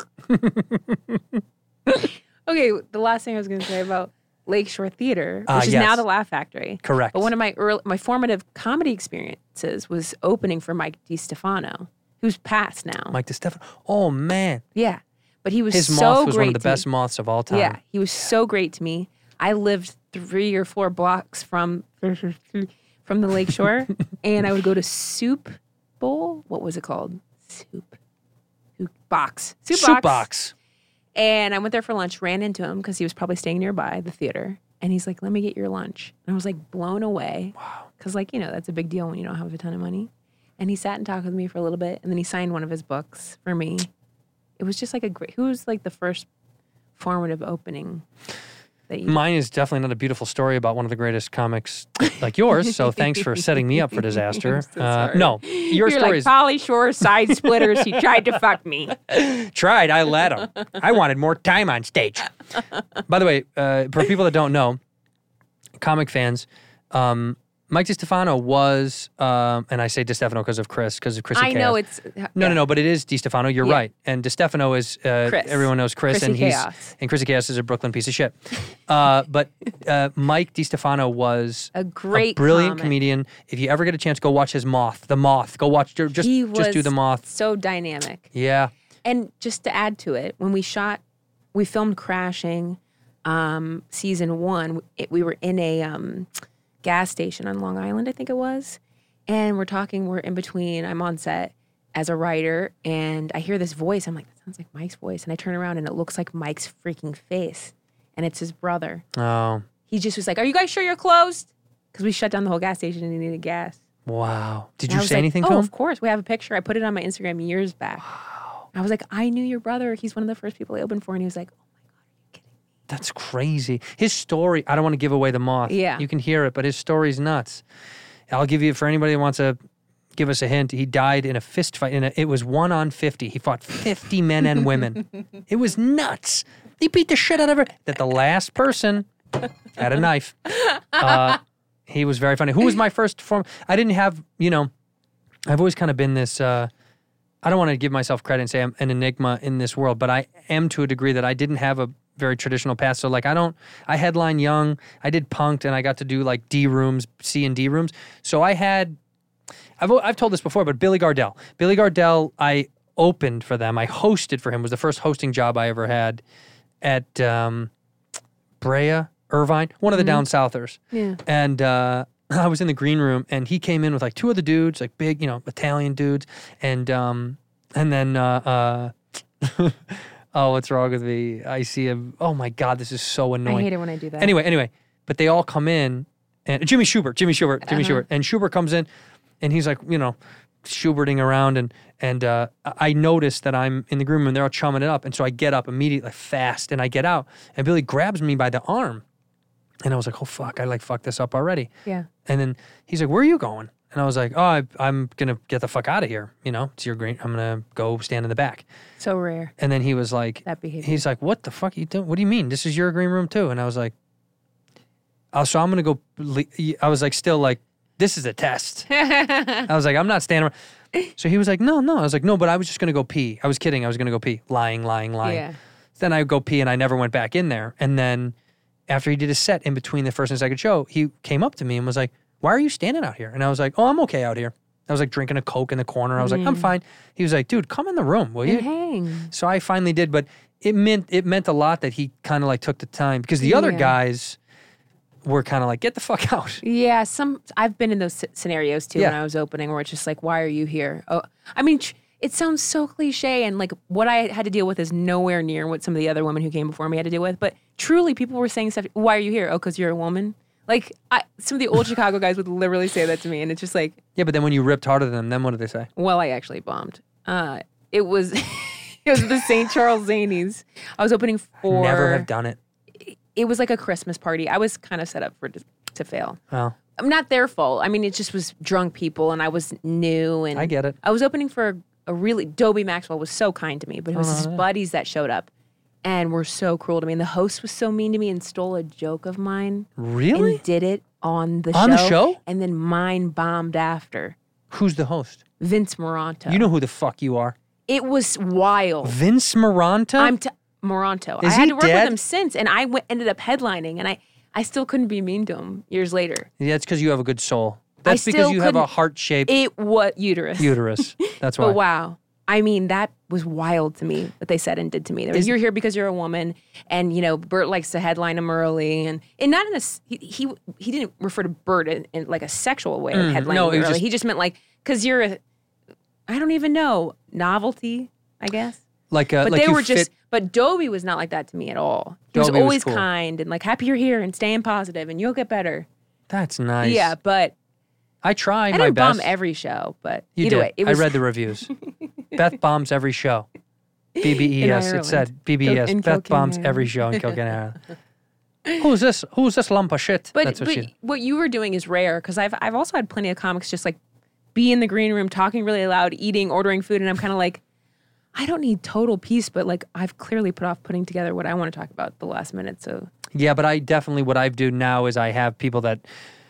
Okay, the last thing I was going to say about Lakeshore Theater, which Ah, is yes. now the Laugh Factory. Correct. But one of my early, my formative comedy experiences was opening for Mike DiStefano, who's passed now. Mike DiStefano. Oh, man. Yeah. But he was His so moth was great one of the to me. best moths of all time. Yeah, he was so great to me. I lived three or four blocks from from the Lakeshore, and I would go to Soup Bowl. What was it called? Soup, Soup Box. Soup, Soup box. And I went there for lunch. Ran into him because he was probably staying nearby the theater. And he's like, "Let me get your lunch." And I was like blown away. Wow. Because like you know that's a big deal when you don't have a ton of money. And he sat and talked with me for a little bit, and then he signed one of his books for me. It was just like a great. Who was like the first formative opening that you? Mine is definitely not a beautiful story about one of the greatest comics like yours. So thanks for setting me up for disaster. I'm so uh, sorry. no, your You're story like is Polly Shore side splitters. He tried to fuck me. tried. I let him. I wanted more time on stage. By the way, uh, for people that don't know, comic fans, um, Mike DiStefano was, um, and I say DiStefano because of Chris, because of Chrissy I know Chaos. it's No, no, no, but it is DiStefano. You're Yeah. right. And DiStefano is, uh, Chris. everyone knows Chris, Chrissy and he's, Chaos. and Chrissy Chaos is a Brooklyn piece of shit. Uh, but uh, Mike DiStefano was A great brilliant comic. comedian. If you ever get a chance, go watch his Moth. The Moth. Go watch, just, He was just do The Moth. so dynamic. Yeah. And just to add to it, when we shot, we filmed Crashing, um, season one. It, we were in a um, gas station on Long Island, I think it was, and we're talking. We're in between. I'm on set as a writer, and I hear this voice. I'm like, that sounds like Mike's voice, and I turn around, and it looks like Mike's freaking face, and it's his brother. Oh, He just was like, "Are you guys sure you're closed?" Because we shut down the whole gas station and he needed gas. wow. Did And you I was say like, anything oh, to him? of course. We have a picture. I put it on my Instagram years back. Wow. I was like, I knew your brother. He's one of the first people I opened for. And he was like, oh my God, are you kidding me? That's crazy. His story, I don't want to give away the Moth. Yeah. You can hear it, but his story's nuts. I'll give you, for anybody that wants to give us a hint, he died in a fist fight. In a, it was one on fifty. He fought fifty men and women. It was nuts. He beat the shit out of her. That the last person had a knife. Uh, he was very funny. Who was my first form? I didn't have, you know, I've always kind of been this, uh, I don't want to give myself credit and say I'm an enigma in this world, but I am to a degree that I didn't have a very traditional path. So like I don't, I headline young, I did Punk'd, and I got to do like D rooms, C and D rooms. So I had, I've, I've told this before, but Billy Gardell. Billy Gardell, I opened for them. I hosted for him. It was the first hosting job I ever had at um, Brea, Irvine, one of the down southers. Yeah. And uh, I was in the green room, and he came in with like two other dudes, like big, you know, Italian dudes, and um, and then uh, uh, oh, what's wrong with me? I see him. Oh my God, this is so annoying. I hate it when I do that. Anyway, anyway, but they all come in, and Jimmy Schubert, Jimmy Schubert, Jimmy Uh-huh. Schubert, and Schubert comes in, and he's like, you know, Schuberting around, and and uh, I notice that I'm in the green room, and they're all chumming it up, and so I get up immediately, fast, and I get out, and Billy grabs me by the arm. And I was like, oh, fuck, I like fucked this up already. Yeah. And then he's like, where are you going? And I was like, oh, I, I'm going to get the fuck out of here. You know, it's your green. I'm going to go stand in the back. So rare. And then he was like, That behavior. he's like, what the fuck are you doing? What do you mean? This is your green room too. And I was like, oh, so I'm going to go. le- I was like, still like, this is a test. I was like, I'm not standing around. So he was like, no, no. I was like, no, but I was just going to go pee. I was kidding. I was going to go pee. Lying, lying, lying. Yeah. Then I would go pee, and I never went back in there. And then after he did his set in between the first and second show, he came up to me and was like, why are you standing out here? And I was like, oh, I'm okay out here. I was like drinking a Coke in the corner. I was like, I'm fine. He was like, dude, come in the room, will you? And hang. So I finally did, but it meant it meant a lot that he kind of like took the time because the other Yeah. guys were kind of like, get the fuck out. Yeah, some I've been in those sc- scenarios too when Yeah. I was opening where it's just like, why are you here? Oh, I mean, tr- it sounds so cliche, and like what I had to deal with is nowhere near what some of the other women who came before me had to deal with. But truly, people were saying stuff. Why are you here? Oh, because you're a woman. Like I, some of the old Chicago guys would literally say that to me, and it's just like, Yeah, but then when you ripped harder than them, then what did they say? well, I actually bombed. Uh, it was it was the Saint Charles Zanies. I was opening for. Never have done it. It was like a Christmas party. I was kind of set up for to, to fail. Well, I'm not their fault. I mean, it just was drunk people, and I was new, and I get it. I was opening for a, a really Dobie Maxwell was so kind to me, but it was his buddies that showed up, and were so cruel to me. And the host was so mean to me and stole a joke of mine. Really? And did it on the On show. the show? And then mine bombed after. Who's the host? Vince Moranto. You know who the fuck you are. It was wild. Vince Moranto? I'm t- Moranto. Is I had he to work dead? with him since, and I w- ended up headlining, and I, I still couldn't be mean to him years later. Yeah, it's because you have a good soul. That's because still you have a couldn't- heart-shaped It was uterus. uterus. That's why. But wow. I mean, that was wild to me, what they said and did to me. They were, Is- you're here because you're a woman, and, you know, Bert likes to headline him early. And, and not in a, s- he, he, he didn't refer to Bert in, in like a sexual way of headlining Mm, no, him it was early. just- he just meant like, because you're a, I don't even know, novelty, I guess. Like, uh, But like they you were just, fit- but Dobie was not like that to me at all. He was Dobie was always cool. kind and like, happy you're here and staying positive and you'll get better. That's nice. Yeah, but I try I my didn't best. bomb every show, but You either did. way, it was I read the reviews. Beth bombs every show. B B E In S. It Ireland. said B B E S. In Beth Kilkenny, bombs Ireland. every show in Kilkenny, Ireland. Who's this? Who's this lump of shit? But, That's what but she. what you were doing is rare because I've I've also had plenty of comics just like be in the green room talking really loud, eating, ordering food, and I'm kind of like, I don't need total peace, but like I've clearly put off putting together what I want to talk about at the last minute. So Yeah, but I definitely what I do now is I have people that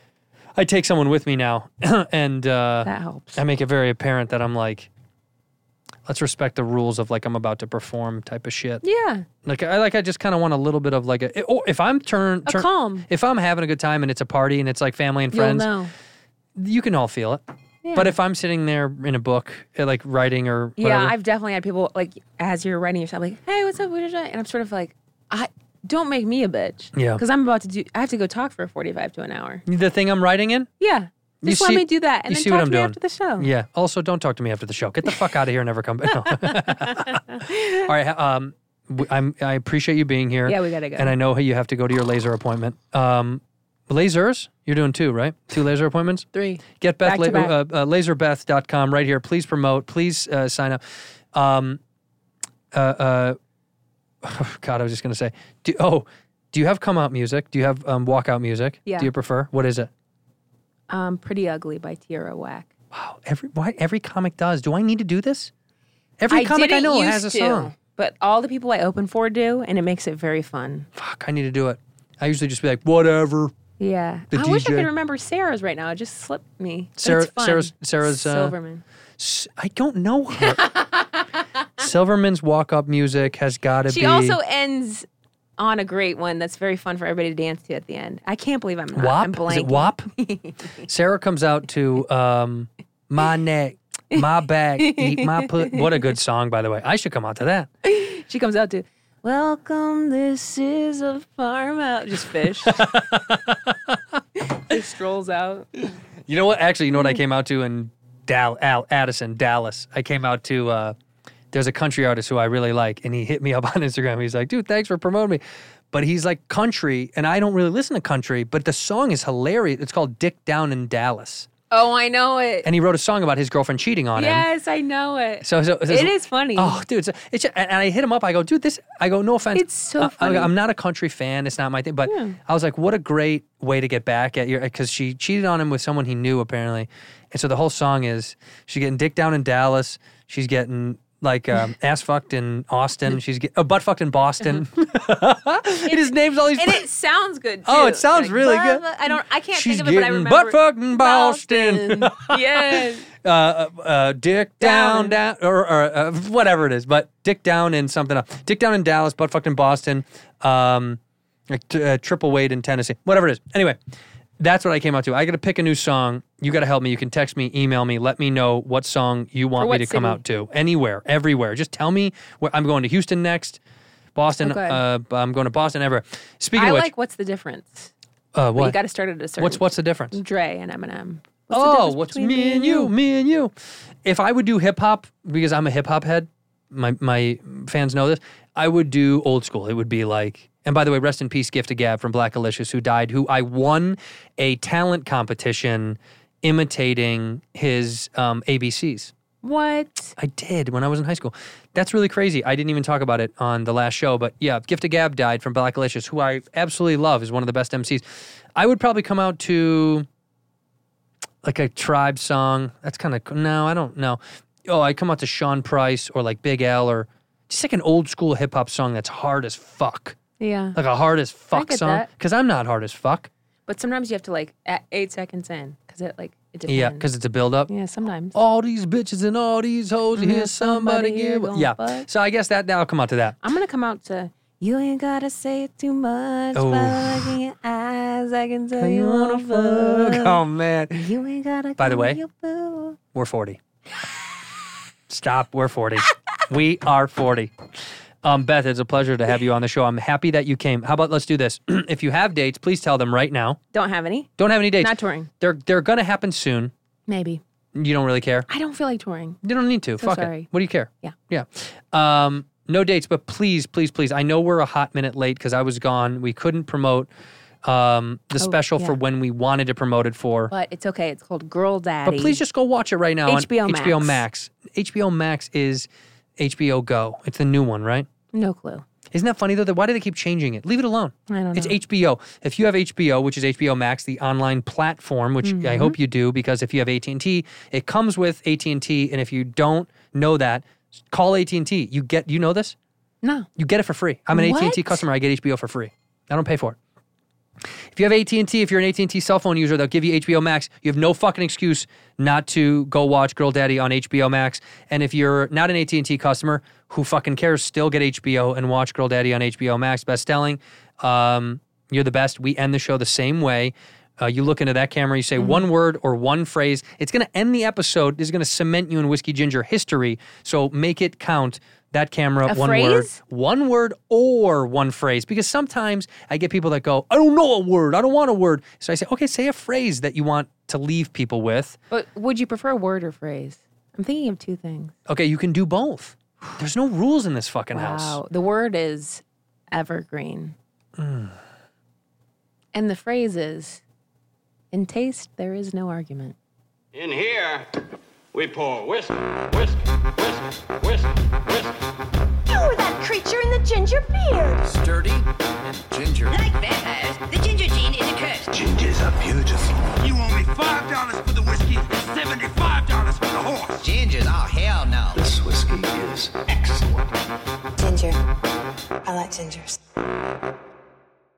I take someone with me now, and uh, that helps. I make it very apparent that I'm like, let's respect the rules of like I'm about to perform type of shit. Yeah, Like I like I just kind of want a little bit of like a or if I'm turn, a turn calm. if I'm having a good time and it's a party and it's like family and You'll friends, know. you can all feel it. Yeah. But if I'm sitting there in a book, uh, like writing or whatever, Yeah, I've definitely had people like as you're writing yourself, like, hey, what's up? What is that? And I'm sort of like, I don't make me a bitch. Yeah. Because I'm about to do. I have to go talk for forty-five to an hour. the thing I'm writing in. Yeah. You Just let see- me do that, and you then see talk what to I'm me doing. after the show. Yeah. Also, don't talk to me after the show. Get the fuck out of here and never come back. No. All right. Um, w- I'm. I appreciate you being here. Yeah, we gotta go. And I know you have to go to your laser appointment. Um, lasers. You're doing two, right? Two laser appointments. Three. Get Beth, Back to la- back. uh, uh, laserbeth dot com right here. Please promote. Please uh, sign up. Um, uh, uh, God, I was just going to say, do, oh, do you have come out music? Do you have um, walkout music? Yeah. Do you prefer? What is it? Um, Pretty Ugly by Tierra Whack. Wow, every, why, every comic does. Do I need to do this? Every I comic I didn't know used has a to, song. but all the people I open for do, and it makes it very fun. Fuck, I need to do it. I usually just be like, whatever. Yeah. The I wish I D J. could remember Sarah's right now. It just slipped me. But Sarah- it's fun. Sarah's- Sarah's, uh, Silverman. S- I don't know her. Silverman's walk-up music has got to be... She also ends on a great one that's very fun for everybody to dance to at the end. I can't believe I'm not. I'm W A P? Is it blanking. W A P? Sarah comes out to um, My Neck, My Back, Eat My Put. What a good song, by the way. I should come out to that. She comes out to, welcome, this is a farm out. Just fish. Just strolls out. You know what? Actually, you know what I came out to in Dal- Al- Addison, Dallas? I came out to... Uh, there's a country artist who I really like, and he hit me up on Instagram. He's like, dude, thanks for promoting me. But he's like country, and I don't really listen to country, but the song is hilarious. It's called Dick Down in Dallas. Oh, I know it. And he wrote a song about his girlfriend cheating on him. Yes, I know it. So, so, so It is funny. Oh, dude, it's, it's and I hit him up. I go, dude, this. I go, no offense. It's so I- funny. I, am not a country fan. It's not my thing. But Yeah. I was like, what a great way to get back at your, because she cheated on him with someone he knew apparently, and so the whole song is she's getting dick down in Dallas. She's getting like um, ass fucked in Austin. She's get, uh, butt fucked in Boston. and his name's all these. And it sounds good too. Oh, it sounds Like, really blah, good. blah. I don't. I can't She's think of it, but I getting remember. butt fucked in Boston. Boston. Yes. uh, uh, uh, dick down, Down. down, or, or uh, whatever it is, but dick down in something else. Dick down in Dallas, butt fucked in Boston, um, like, t- uh, triple weight in Tennessee, whatever it is. Anyway, That's what I came out to. I got to pick a new song. You got to help me. You can text me, email me, let me know what song you want what me to come city? out to. Anywhere, everywhere. Just tell me where I'm going to Houston next, Boston. Okay. Uh, I'm going to Boston. Everywhere. Speaking I of which, like What's the Difference? uh, But what? you got to start at a certain. what's what's the difference? Dre and Eminem. What's the Oh, difference what's between me and you? Me and you. If I would do hip hop, because I'm a hip hop head, my my fans know this. I would do old school. It would be like. And by the way, rest in peace, Gift of Gab from Black Alicious, who died, who I won a talent competition imitating his um, A B Cs. What? I did when I was in high school. That's really crazy. I didn't even talk about it on the last show, but yeah, Gift of Gab died from Black Alicious, who I absolutely love, is one of the best M Cs. I would probably come out to like a Tribe song. That's kind of, no, I don't know. Oh, I'd come out to Sean Price or like Big L or just like an old school hip hop song that's hard as fuck. Yeah. Like a hard as fuck get song. that. Because I'm not hard as fuck. But sometimes you have to like at eight seconds in because it like it depends. Yeah, because it's a build up. yeah, sometimes. All these bitches and all these hoes, Mhm, here's somebody somebody here give. gon' Yeah. fuck. So I guess that now I'll come out to that. I'm gonna come out to. You ain't gotta say it too much. Oh. By looking in your eyes, I can tell you wanna fuck. Oh man. You ain't gotta. By the call way, your boo. We're forty. Stop. We're forty. We are forty. Um, Beth, it's a pleasure to have you on the show. I'm happy that you came. How about let's do this? If you have dates, please tell them right now. Don't have any. Don't have any dates. Not touring. They're they're gonna happen soon. Maybe. You don't really care. I don't feel like touring. You don't need to. So Fuck it. sorry. What do you care? Yeah. Yeah. Um, no dates, but please, please, please. I know we're a hot minute late because I was gone. We couldn't promote um, the Oh, special yeah. for when we wanted to promote it for. But it's okay. It's called Girl Daddy. But please just go watch it right now H B O on H B O Max. Max. H B O Max is H B O Go. It's the new one, right? No clue. Isn't that funny though? That why do they keep changing it? Leave it alone. I don't know. It's H B O. If you have H B O, which is H B O Max, the online platform, which Mm-hmm. I hope you do, because if you have A T and T, it comes with A T and T, and if you don't know that, call A T and T. You get, you know this? No. You get it for free. I'm an A T and T What? customer. I get H B O for free. I don't pay for it. If you have A T and T, if you're an A T and T cell phone user, they'll give you H B O Max. You have no fucking excuse not to go watch Girl Daddy on H B O Max. And if you're not an A T and T customer, who fucking cares, still get H B O and watch Girl Daddy on H B O Max. Best Stelling, um, you're the best. We end the show the same way. Uh, you look into that camera, you say Mm-hmm. one word or one phrase. It's going to end the episode. This is going to cement you in Whiskey Ginger history. So make it count. That camera, A one phrase? word, one word or one phrase. Because sometimes I get people that go, I don't know a word. I don't want a word. So I say, okay, say a phrase that you want to leave people with. But would you prefer word or phrase? I'm thinking of two things. Okay, you can do both. There's no rules in this fucking house. Wow. The word is evergreen. Mm. And the phrase is, in taste, there is no argument. In here, we pour whisk, whisk, whisk, whisk, whisk. You were that creature in the ginger beard. Sturdy and ginger. Like vampires, the ginger gene is a curse. Gingers are beautiful. You owe me five dollars for the whiskey and seventy-five dollars for the horse. Gingers? Oh, hell no. This whiskey is excellent. Ginger. I like gingers.